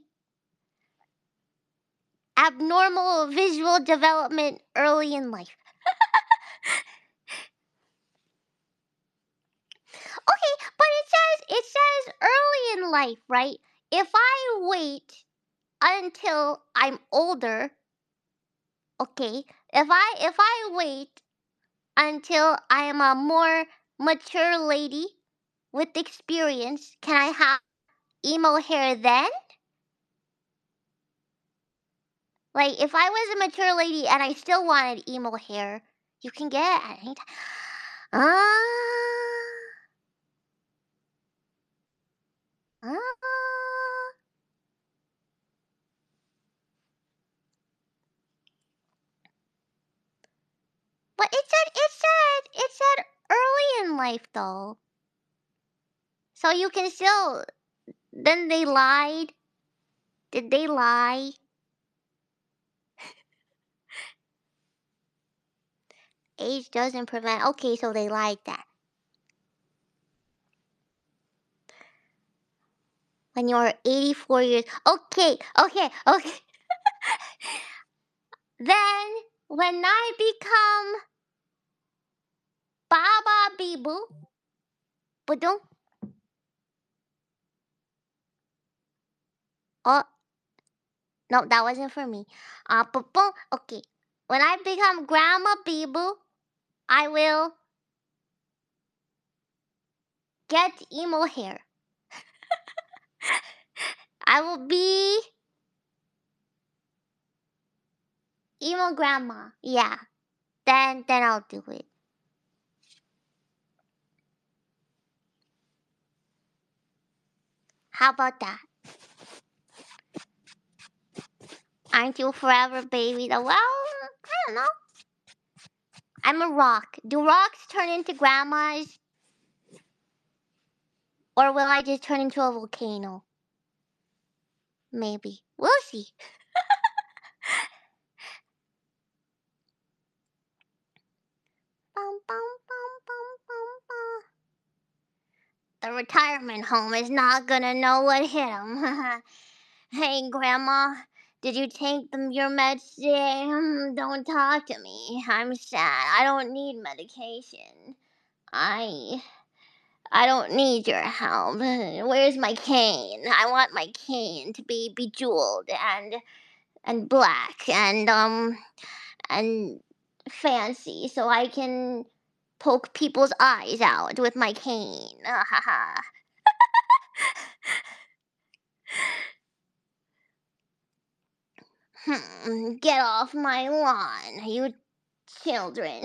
abnormal visual development early in life. Okay, but it says early in life, right? If I wait until I'm older, okay? If I wait until I am a more mature lady with experience, can I have emo hair then? Like if I was a mature lady and I still wanted emo hair, you can get it at any time. Ah, ah. But it said early in life though. So you can still. Then they lied. Did they lie? Age doesn't prevent. Okay, so they lied that. When you're 84 years. Okay, okay, okay. Then when I become Baba Bibu, Budung. Oh, no, that wasn't for me. Boom. Okay. When I become Grandma Bibu, I will get emo hair. I will be emo grandma. Yeah. Then I'll do it. How about that? Aren't you forever baby? Well, I don't know. I'm a rock. Do rocks turn into grandmas? Or will I just turn into a volcano? Maybe. We'll see. Bum, bum, bum, bum, bum, bum. The retirement home is not gonna know what hit him. Hey, Grandma, did you take your meds today? Don't talk to me. I'm sad. I don't need medication. I I don't need your help. Where's my cane? I want my cane to be bejeweled and black and fancy so I can poke people's eyes out with my cane. Ah, ha, ha. Get off my lawn, you children.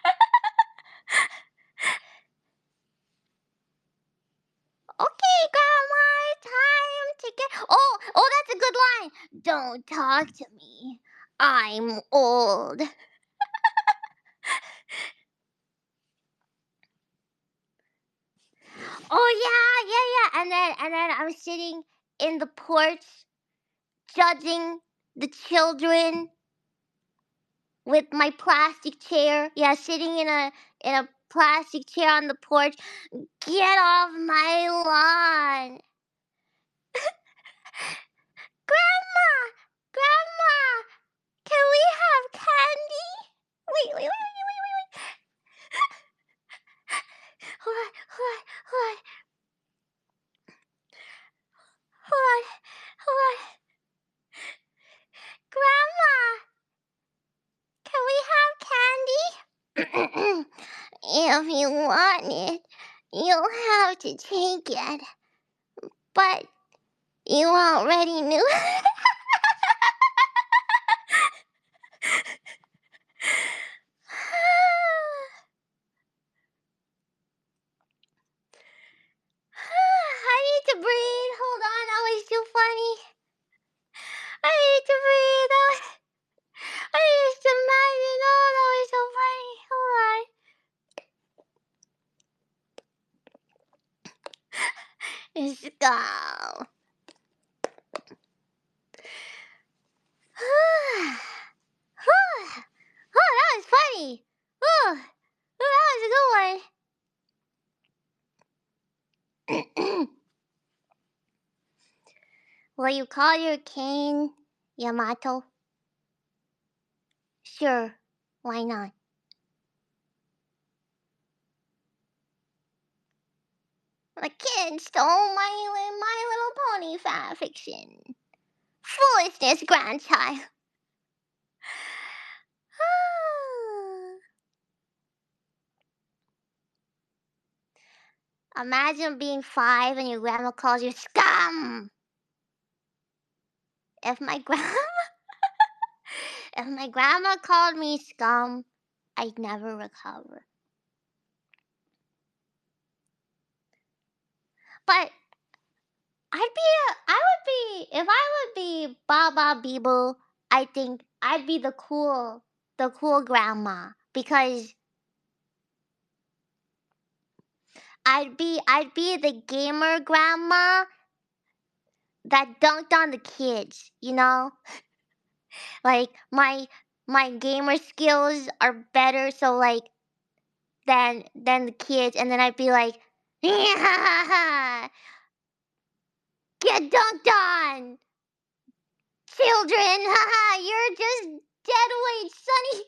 Okay, Grandma, time to get. Oh, that's a good line. Don't talk to me. I'm old. Oh yeah. And then I'm sitting in the porch judging the children with my plastic chair. Yeah, sitting in a plastic chair on the porch. Get off my lawn. Grandma! Grandma! Can we have candy? Wait. Hold on. Hold on. Grandma, can we have candy? If you want it, you'll have to take it. But you already knew. I need to breathe. Hold on, that was too funny. I need to breathe. I used to imagine. Oh, that was so funny. Hold on. Let's go. Oh, that was funny. Oh, that was a good one. Will you call your cane Yamato? Sure. Why not? The kid stole my Little Pony fan fiction. Foolishness, grandchild. Imagine being 5 and your grandma calls you scum. If my if my grandma called me scum, I'd never recover. But if I would be Baba Beeble, I think I'd be the cool grandma because I'd be the gamer grandma that dunked on the kids, you know? Like my gamer skills are better so like than the kids and then I'd be like, "Yeah, get dunked on. Children, haha, you're just dead weight, Sonny.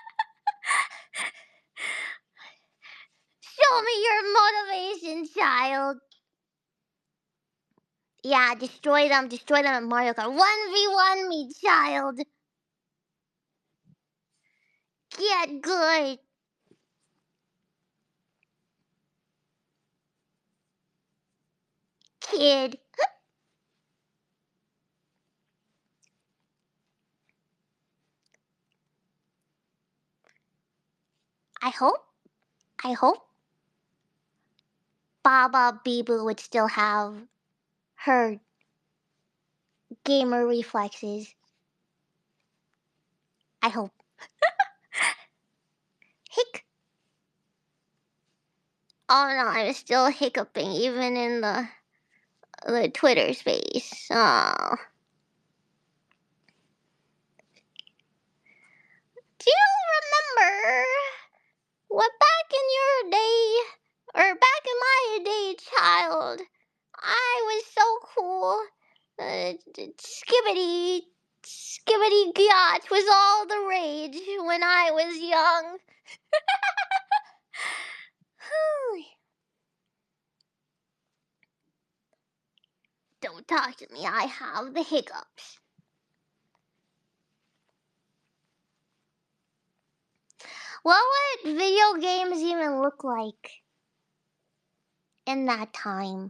Show me your motivation, child." Yeah, destroy them at Mario Kart. 1v1 me, child. Get good. Kid. I hope Baba Bibu would still have her gamer reflexes. I hope. Hic. Oh no, I'm still hiccuping even in the Twitter space. Oh. Do you remember what back in your day, or back in my day, child, I was so cool. Skibbity gyatch was all the rage when I was young. Don't talk to me, I have the hiccups. What would video games even look like in that time?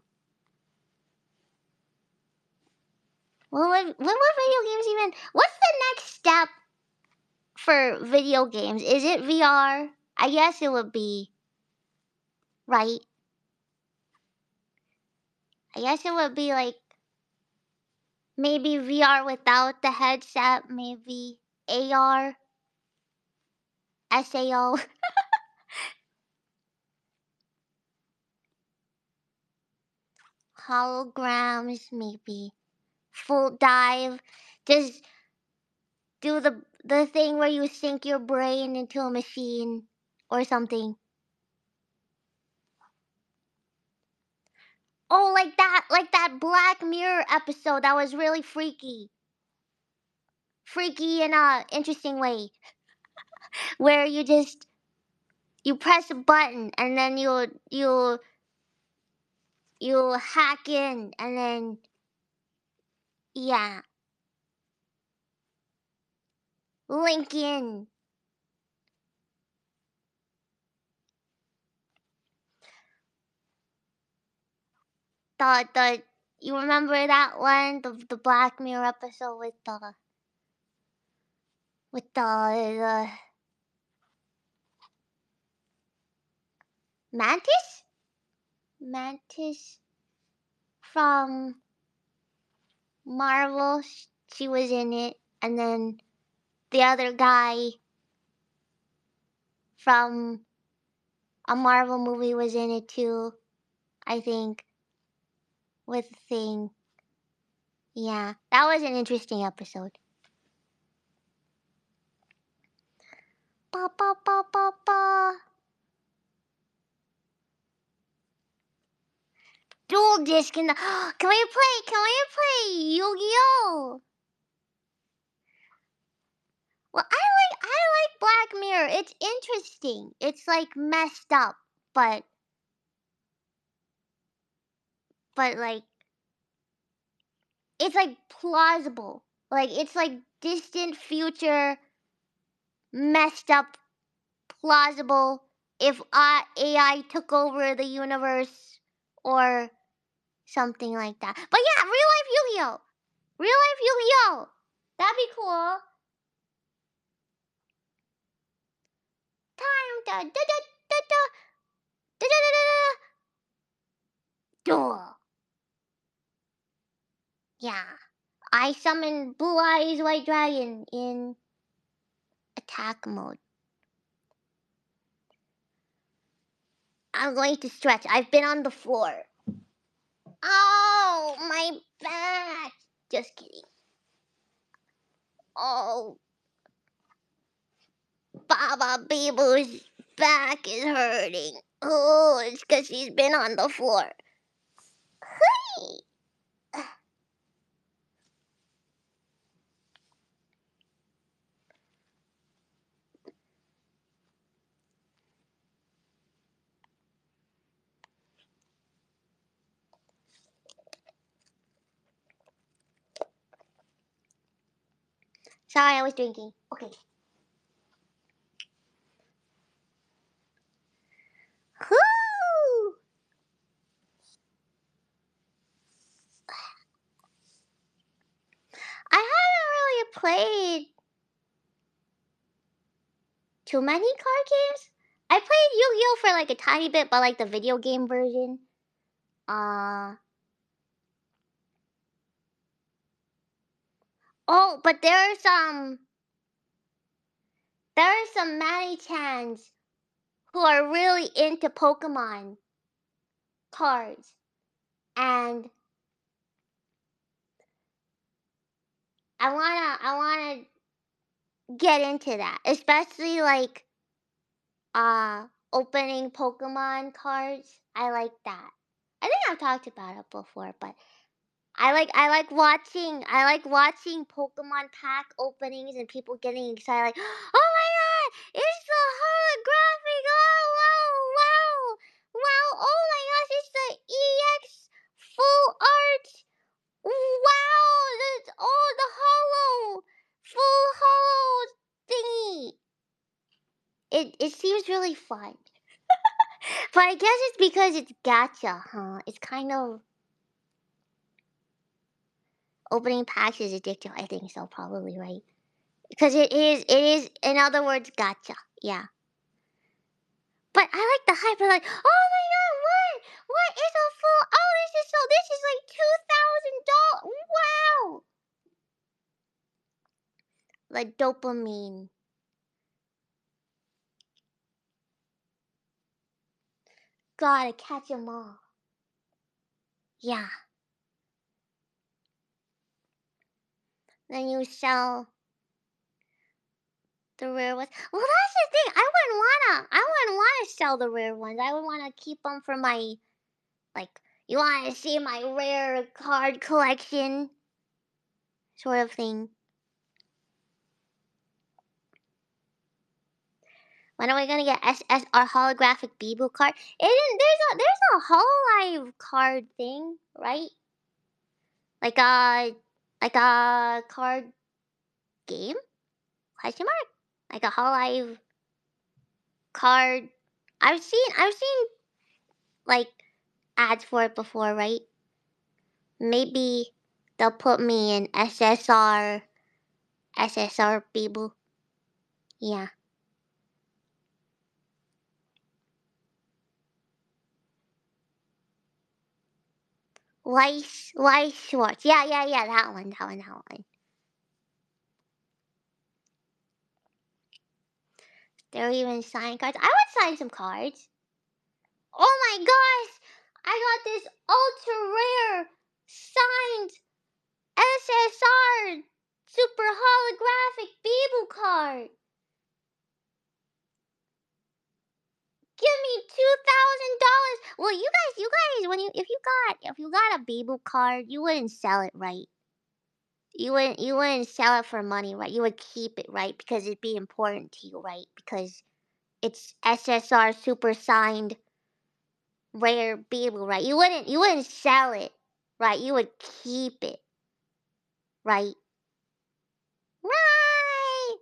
What would video games even... What's the next step for video games? Is it VR? I guess it would be, right? I guess it would be like maybe VR without the headset, maybe AR, SAO. Holograms, maybe. Full dive. Just do the thing where you sink your brain into a machine or something. Oh, like that Black Mirror episode that was really freaky. Freaky in a interesting way. Where you press a button and then you hack in and then yeah, link in. The You remember that one, the Black Mirror episode with the mantis? Mantis from Marvel she was in it, and then the other guy from a Marvel movie was in it too, I think, with Thing. Yeah, that was an interesting episode. Ba ba ba ba ba. Dual disc in the. Can we play? Can we play Yu-Gi-Oh? Well, I like Black Mirror. It's interesting. It's like messed up, but like it's like plausible. Like it's like distant future, messed up, plausible. If AI took over the universe or something like that. But yeah, real life Yu-Gi-Oh. Real life Yu-Gi-Oh. That'd be cool. Time da da da da da da da da da. Duel. Yeah. I summon Blue Eyes White Dragon in attack mode. I'm going to stretch. I've been on the floor. Oh, my back. Just kidding. Oh, Baba Beeboo's back is hurting. Oh, it's because she's been on the floor. Sorry, I was drinking. Okay. Whoo! I haven't really played too many card games. I played Yu-Gi-Oh for like a tiny bit, but like the video game version. Oh, but there are some Mani-chans who are really into Pokemon cards, and I wanna get into that, especially like opening Pokemon cards. I like that. I think I've talked about it before, but I like watching Pokemon pack openings and people getting excited like, "Oh my god, it's the holographic. Oh wow, wow. Wow. Oh my gosh, it's the EX full art. Wow, that's the hollow full hollow thingy." It seems really fun. But I guess it's because it's gacha, huh? It's kind of opening packs is addictive. I think so, probably, right? Because it is, in other words, gacha. Yeah. But I like the hype. Like, oh my god, what? What is a full? Oh, this is like $2,000. Wow. Like dopamine. Gotta catch 'em all. Yeah. Then you sell the rare ones. Well, that's the thing. I wouldn't wanna sell the rare ones. I would wanna keep them for my, like, you wanna see my rare card collection sort of thing. When are we gonna get SSR holographic Bebo card? There's a Hololive card thing, right? Like a card game? Question mark? Like a Hololive card. I've seen like ads for it before, right? Maybe they'll put me in SSR Bebo. Yeah. Weiss Schwartz. Yeah, that one. There are even signed cards. I would sign some cards. Oh my gosh! I got this ultra rare signed SSR super holographic Beeble card. Give me $2,000. Well, you guys, if you got a Beeble card, you wouldn't sell it, right? You wouldn't sell it for money, right? You would keep it, right? Because it'd be important to you, right? Because it's SSR super signed rare Beeble, right? You wouldn't sell it, right? You would keep it, right? Right.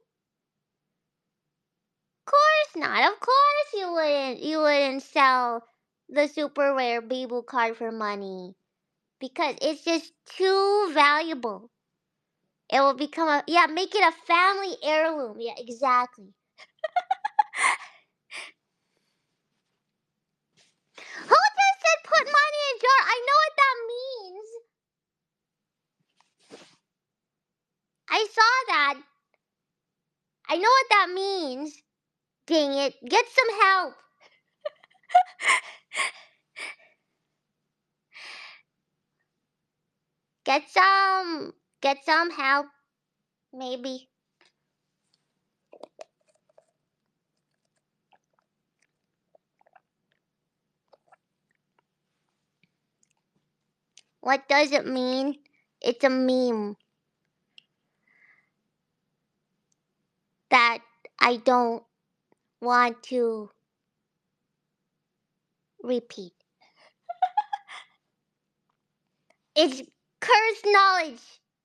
Course not. Of course you wouldn't sell the super rare Beeble card for money. Because it's just too valuable. It will become make it a family heirloom. Yeah, exactly. Who just said put money in jar? I know what that means. I saw that. I know what that means. Dang it. Get some help. Get some help. Maybe. What does it mean? It's a meme that I don't want to repeat. It's cursed knowledge.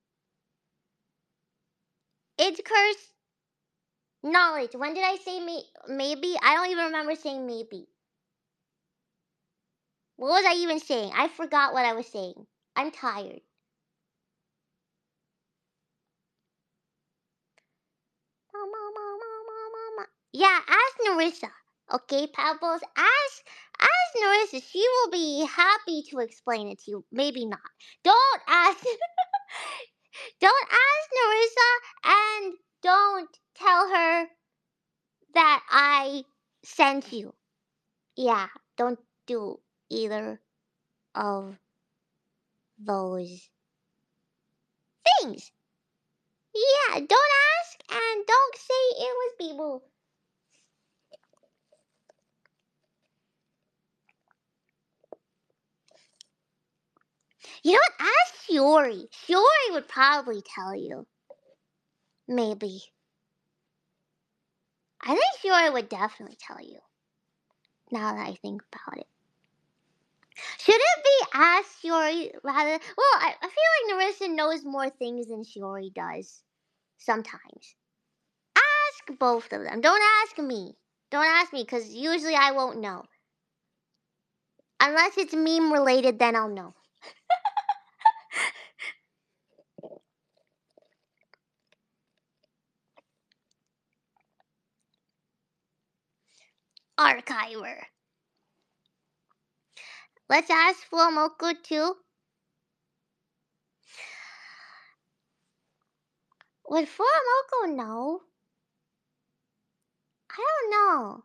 It's cursed knowledge. When did I say maybe? I don't even remember saying maybe. What was I even saying? I forgot what I was saying. I'm tired. Yeah, ask Narissa. Okay, Pebbles, ask Narissa. She will be happy to explain it to you. Maybe not. Don't ask don't ask Narissa, and don't tell her that I sent you. Yeah, don't do either of those things. Yeah, don't ask and don't say it was people. You know what? Ask Shiori. Shiori would probably tell you. Maybe. I think Shiori would definitely tell you. Now that I think about it. Should it be ask Shiori rather? Well, I feel like Narissa knows more things than Shiori does. Sometimes. Ask both of them. Don't ask me. Don't ask me, because usually I won't know. Unless it's meme related, then I'll know. Archiver. Let's ask Fumoku too. Would Fumoku know? I don't know.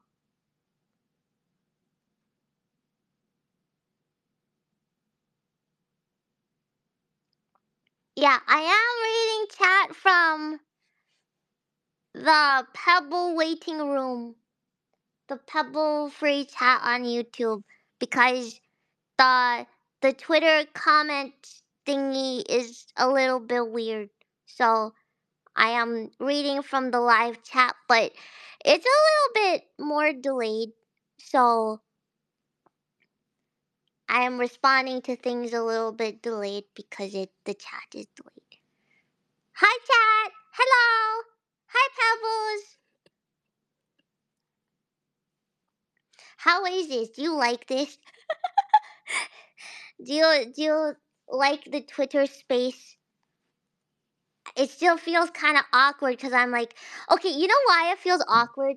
Yeah, I am reading chat from the Pebble waiting room. The Pebble free chat on YouTube, because the Twitter comment thingy is a little bit weird. So I am reading from the live chat, but it's a little bit more delayed. So I am responding to things a little bit delayed because the chat is delayed. Hi chat! Hello! Hi Pebbles! How is this? Do you like this? Do you like the Twitter space? It still feels kind of awkward because I'm like, okay, you know why it feels awkward?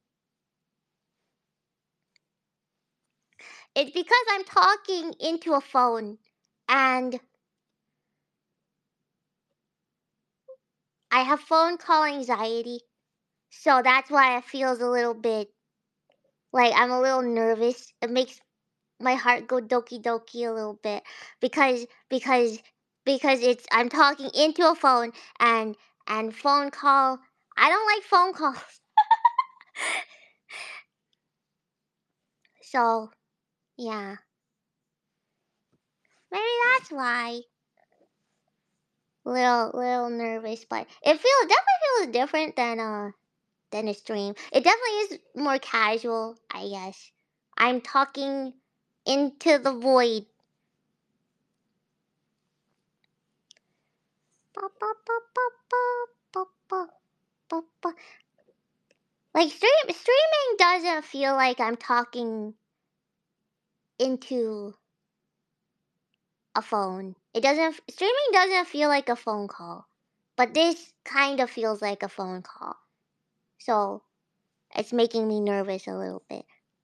It's because I'm talking into a phone and I have phone call anxiety. So that's why it feels a little bit like I'm a little nervous. It makes my heart go doki doki a little bit because it's I'm talking into a phone and phone call. I don't like phone calls. So, yeah. Maybe that's why. Little nervous, but it feels definitely feels different than a stream. It definitely is more casual, I guess. I'm talking into the void. Ba, ba, ba, ba, ba, ba, ba, ba, ba. Like streaming doesn't feel like I'm talking into a phone. It doesn't streaming doesn't feel like a phone call. But this kind of feels like a phone call. So, it's making me nervous a little bit.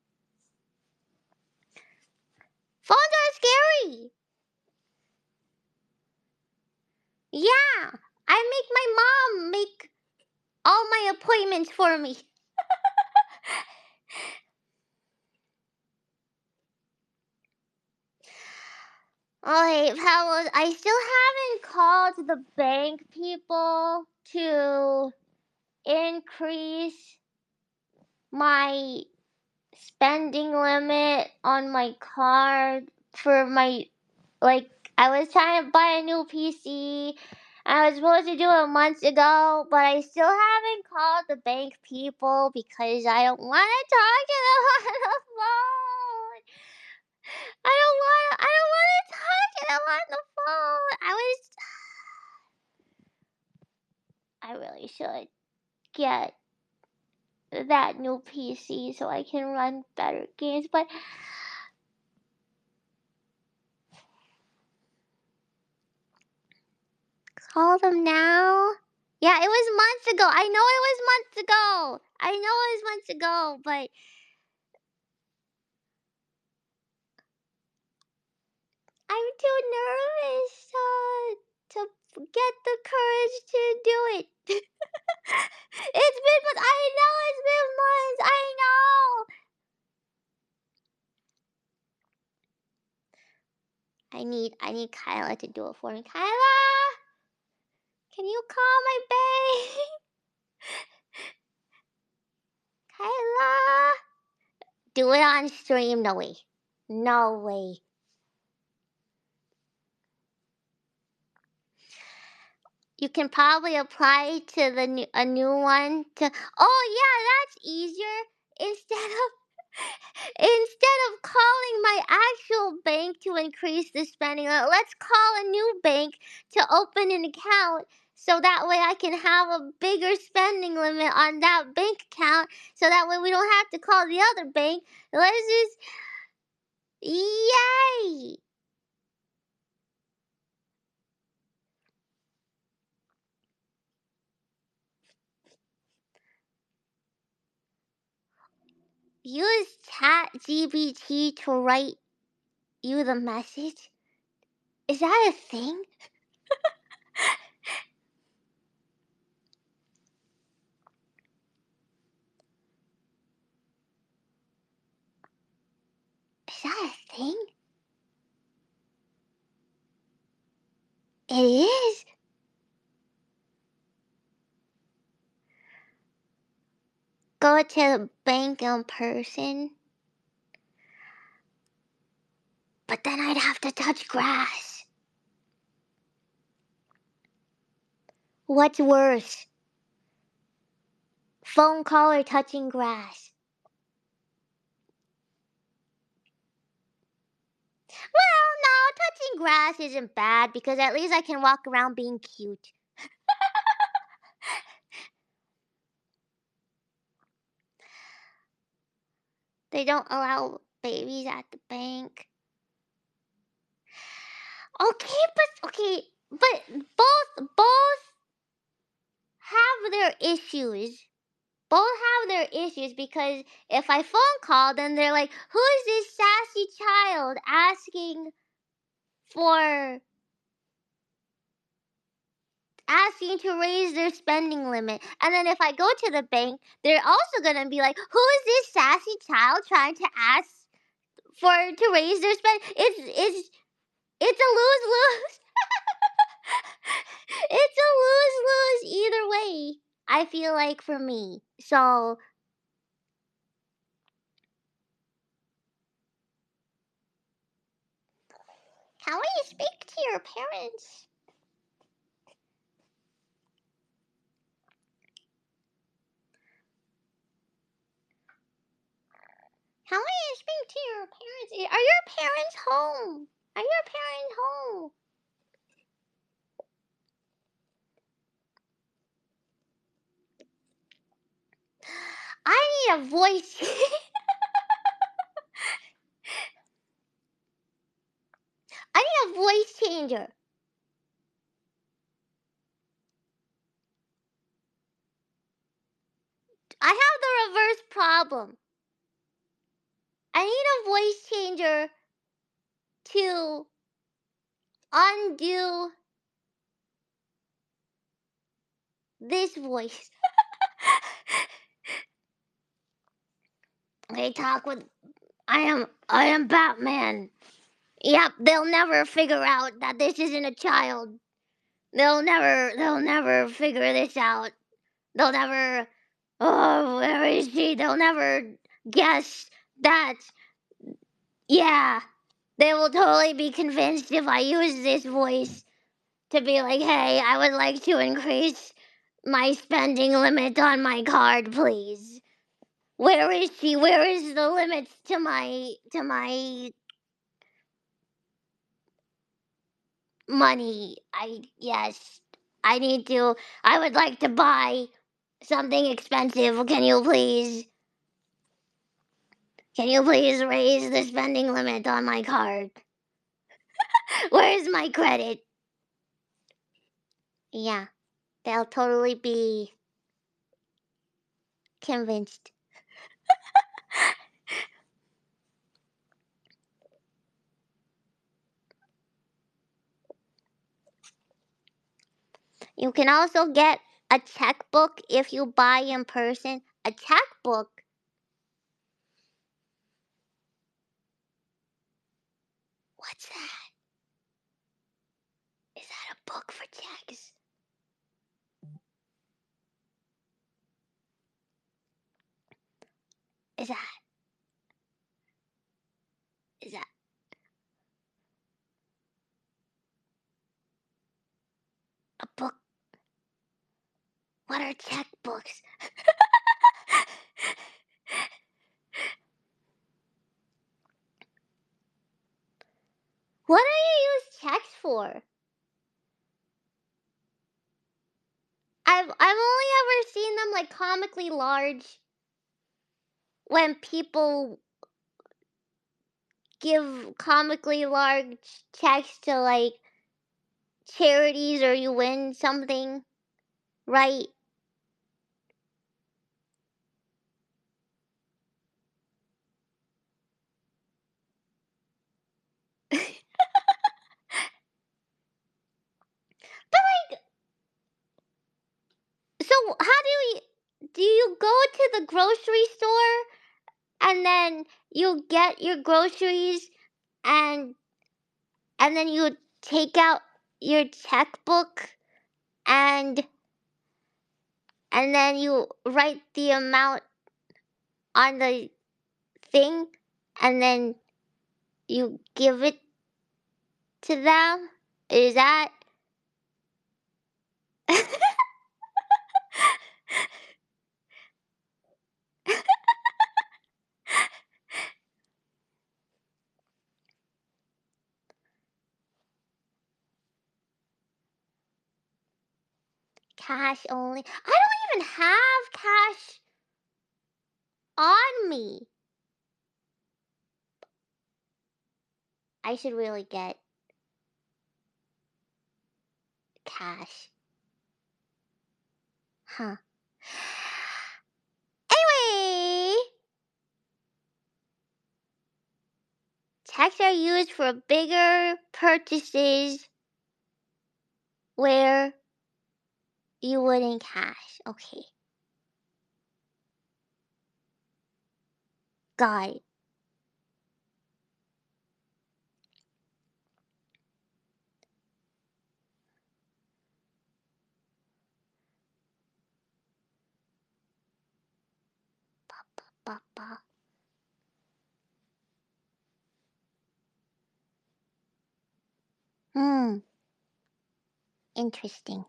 Phones are scary. Yeah, I make my mom make all my appointments for me. Okay, Pebbles, I still haven't called the bank people to increase my spending limit on my card for my like I was trying to buy a new PC. I was supposed to do it months ago, but I still haven't called the bank people because I don't want to talk to them on the phone. I don't want to talk to them on the phone. I really should get that new PC so I can run better games, but call them now. Yeah, it was months ago. I know it was months ago. I know it was months ago, but I'm too nervous to get the courage to do it. It's been months. I know it's been months. I know. I need Kyla to do it for me. Kyla, can you call my babe? Kyla, do it on stream. No way. No way. You can probably apply to a new one to. Oh yeah, that's easier. Instead of Instead of calling my actual bank to increase the spending, let's call a new bank to open an account so that way I can have a bigger spending limit on that bank account so that way we don't have to call the other bank. Let's just. Yay! Use ChatGPT to write you the message? Is that a thing? Is that a thing? It is? Go to the bank in person? But then I'd have to touch grass. What's worse? Phone call or touching grass? Well, no, touching grass isn't bad because at least I can walk around being cute. They don't allow babies at the bank. But both have their issues. Both have their issues because if I phone call, then they're like, "Who is this sassy child asking for asking to raise their spending limit. And then if I go to the bank, they're also gonna be like, "Who is this sassy child trying to ask for to raise their spend?" It's a lose lose. It's a lose lose either way. I feel like for me. So how will you speak to your parents? How will you speak to your parents? Are your parents home? Are your parents home? I need a voice. I need a voice changer. I have the reverse problem. I need a voice changer to undo this voice. They talk with I am Batman. Yep, they'll never figure out that this isn't a child. They'll never figure this out. They'll never oh, where is she? They'll never guess that. Yeah, they will totally be convinced if I use this voice to be like, "Hey, I would like to increase my spending limit on my card, please. Where is she? Where is the limits to my money? Yes, I need to. I would like to buy something expensive. Can you please raise the spending limit on my card? Where's my credit?" Yeah, they'll totally be convinced. You can also get a checkbook if you buy in person. A checkbook? What's that? Is that a book for checks? Is that a book? What are checkbooks? What do you use checks for? I've only ever seen them like comically large when people give comically large checks to like charities or you win something, right? But like, so how do you go to the grocery store and then you get your groceries and then you take out your checkbook and then you write the amount on the thing and then you give it to them? Is that cash only? I don't even have cash on me. I should really get cash. Huh. Anyway, checks are used for bigger purchases where You wouldn't cash. Okay. Got it. Ba, ba. Hmm. Interesting.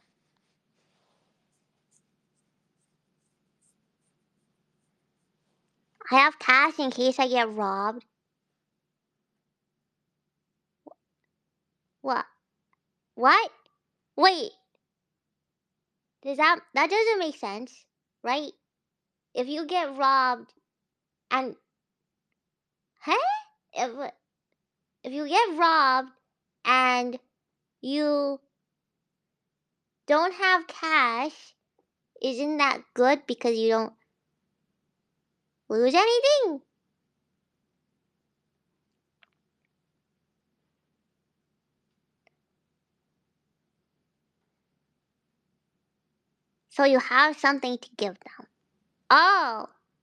I have cash in case I get robbed. What? What? Wait. That doesn't make sense, right? If you get robbed and huh? If if you get robbed and you don't have cash, isn't that good because you don't lose anything? So you have something to give them. Oh,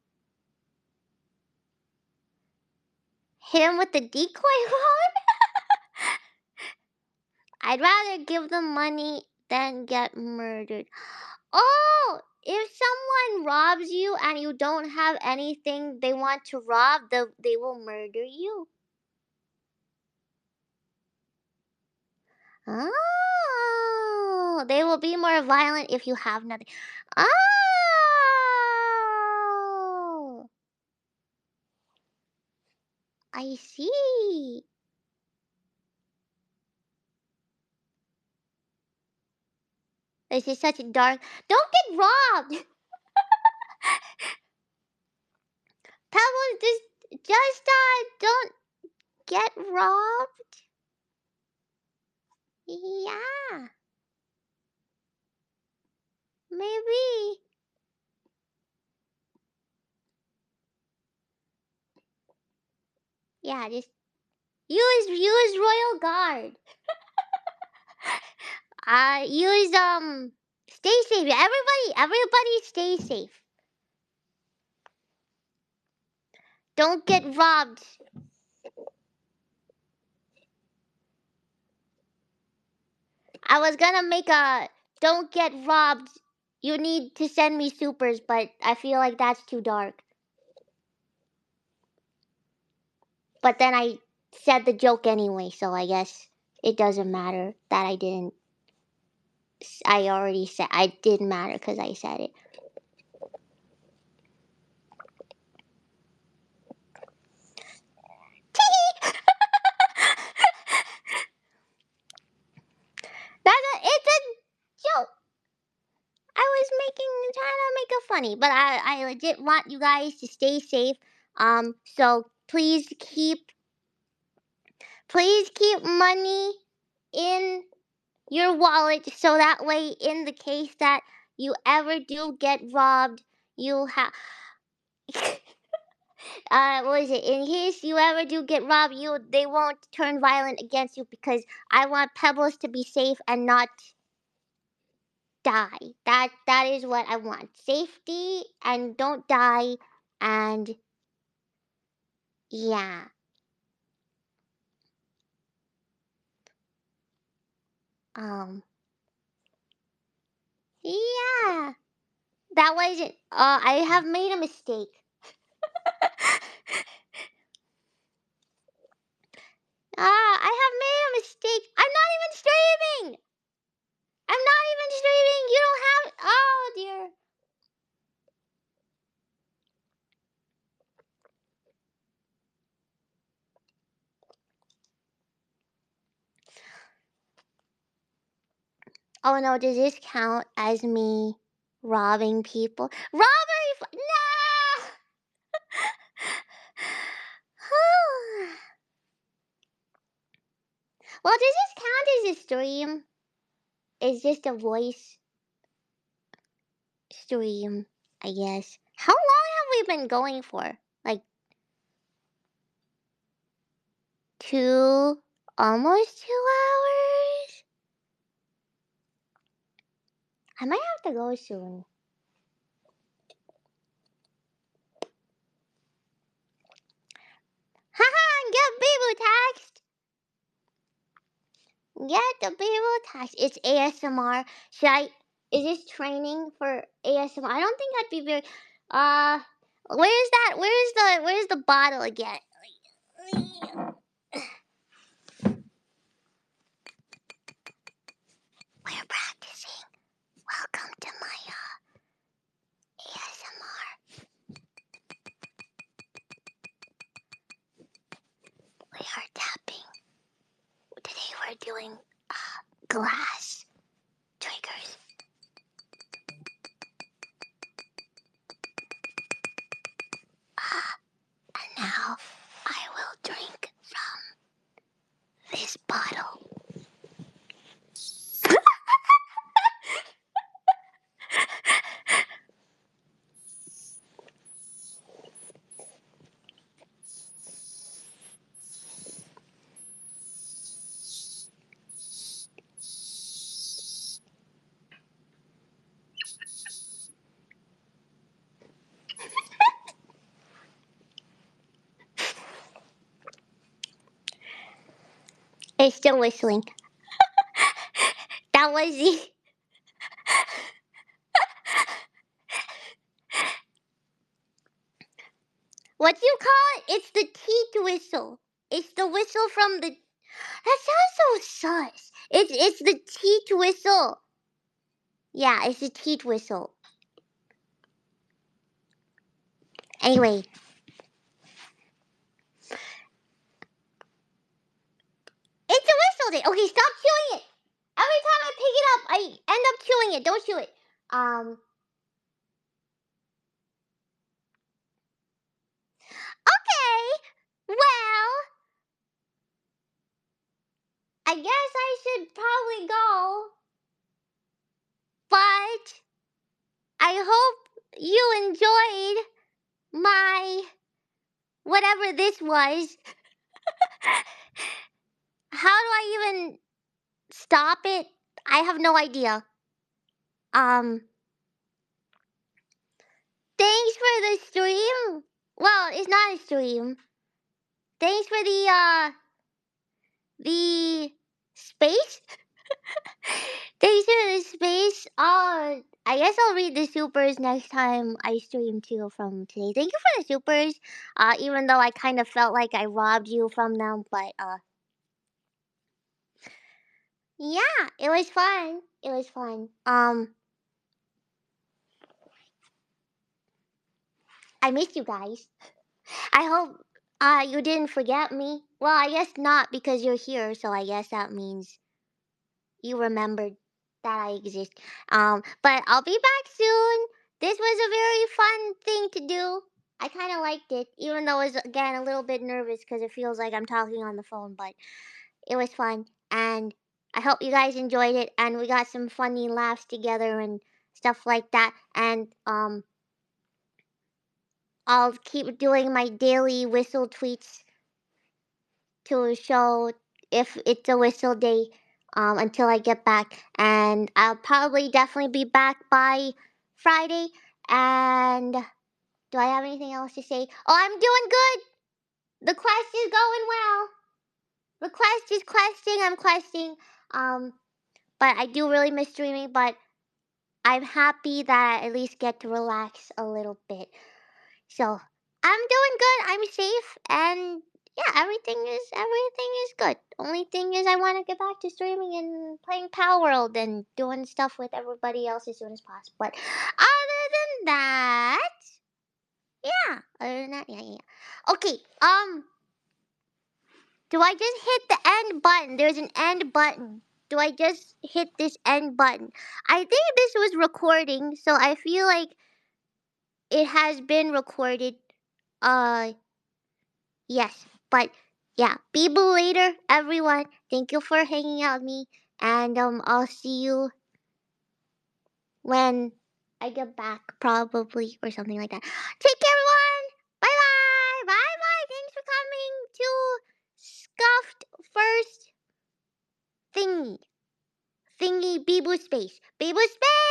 hit him with the decoy rod? I'd rather give them money than get murdered. Oh, if someone robs you and you don't have anything they want to rob, they will murder you. Oh, they will be more violent if you have nothing. Oh, I see. This is such a dark. Don't get robbed. Pebbles, just don't get robbed. Yeah, maybe. Yeah, just use Royal Guard. Use stay safe. Everybody stay safe. Don't get robbed. I was gonna make a don't get robbed. You need to send me supers, but I feel like that's too dark. But then I said the joke anyway, so I guess it doesn't matter that I didn't. I already said I didn't matter because I said it. It's a joke. I was trying to make it funny, but I legit want you guys to stay safe. So please keep money in your wallet so that way, in the case that you ever do get robbed, you have. What is it? In case you ever do get robbed, they won't turn violent against you because I want Pebbles to be safe and not die. That is what I want. Safety and don't die and yeah. Um yeah. That wasn't I have made a mistake. I have made a mistake. I'm not even streaming. I'm not even streaming. You don't have oh dear. Oh no, does this count as me robbing people? Robbery! No! Well, does this count as a stream? It's just a voice stream, I guess. How long have we been going for? Like almost 2 hours? I might have to go soon. Haha, get Bibu text. Get the Bibu text. It's ASMR. Should I? Is this training for ASMR? I don't think I'd be very. Uh, where's that? Where's the bottle again? We're practicing. Welcome to my ASMR. We are tapping. Today we're doing glass triggers. And now I will drink from this bottle. It's still whistling. That was the. What do you call it? It's the teeth whistle. It's the whistle from the. That sounds so sus. It's the teeth whistle. Yeah, it's the teeth whistle. Anyway. It's a whistle day. Okay, stop chewing it. Every time I pick it up, I end up chewing it. Don't chew it. Okay. Well, I guess I should probably go. But I hope you enjoyed my whatever this was. How do I even stop it? I have no idea. Thanks for the stream. Well, it's not a stream. Thanks for the space. Thanks for the space. I guess I'll read the supers next time I stream too from today. Thank you for the supers. Even though I kind of felt like I robbed you from them, but yeah, it was fun. It was fun. I missed you guys. I hope you didn't forget me. Well, I guess not because you're here, so I guess that means you remembered that I exist. But I'll be back soon. This was a very fun thing to do. I kind of liked it, even though I was again a little bit nervous because it feels like I'm talking on the phone. But it was fun, and I hope you guys enjoyed it. And we got some funny laughs together and stuff like that. And I'll keep doing my daily whistle tweets to show if it's a whistle day until I get back. And I'll probably definitely be back by Friday. And do I have anything else to say? Oh, I'm doing good. The quest is going well. The quest is questing. I'm questing. But I do really miss streaming. But I'm happy that I at least get to relax a little bit. So I'm doing good. I'm safe, and yeah, everything is good. Only thing is, I want to get back to streaming and playing Power World and doing stuff with everybody else as soon as possible. But other than that, yeah. Other than that, yeah. Okay. Do I just hit the end button? There's an end button. Do I just hit this end button? I think this was recording, so I feel like it has been recorded. Uh, Yes, but yeah, be boo later, everyone. Thank you for hanging out with me, and I'll see you when I get back, probably or something like that. Take care, everyone. Bye bye, bye bye. Thanks for coming to Scuffed First Thingy, Bee Boo Space, Bee Boo Space.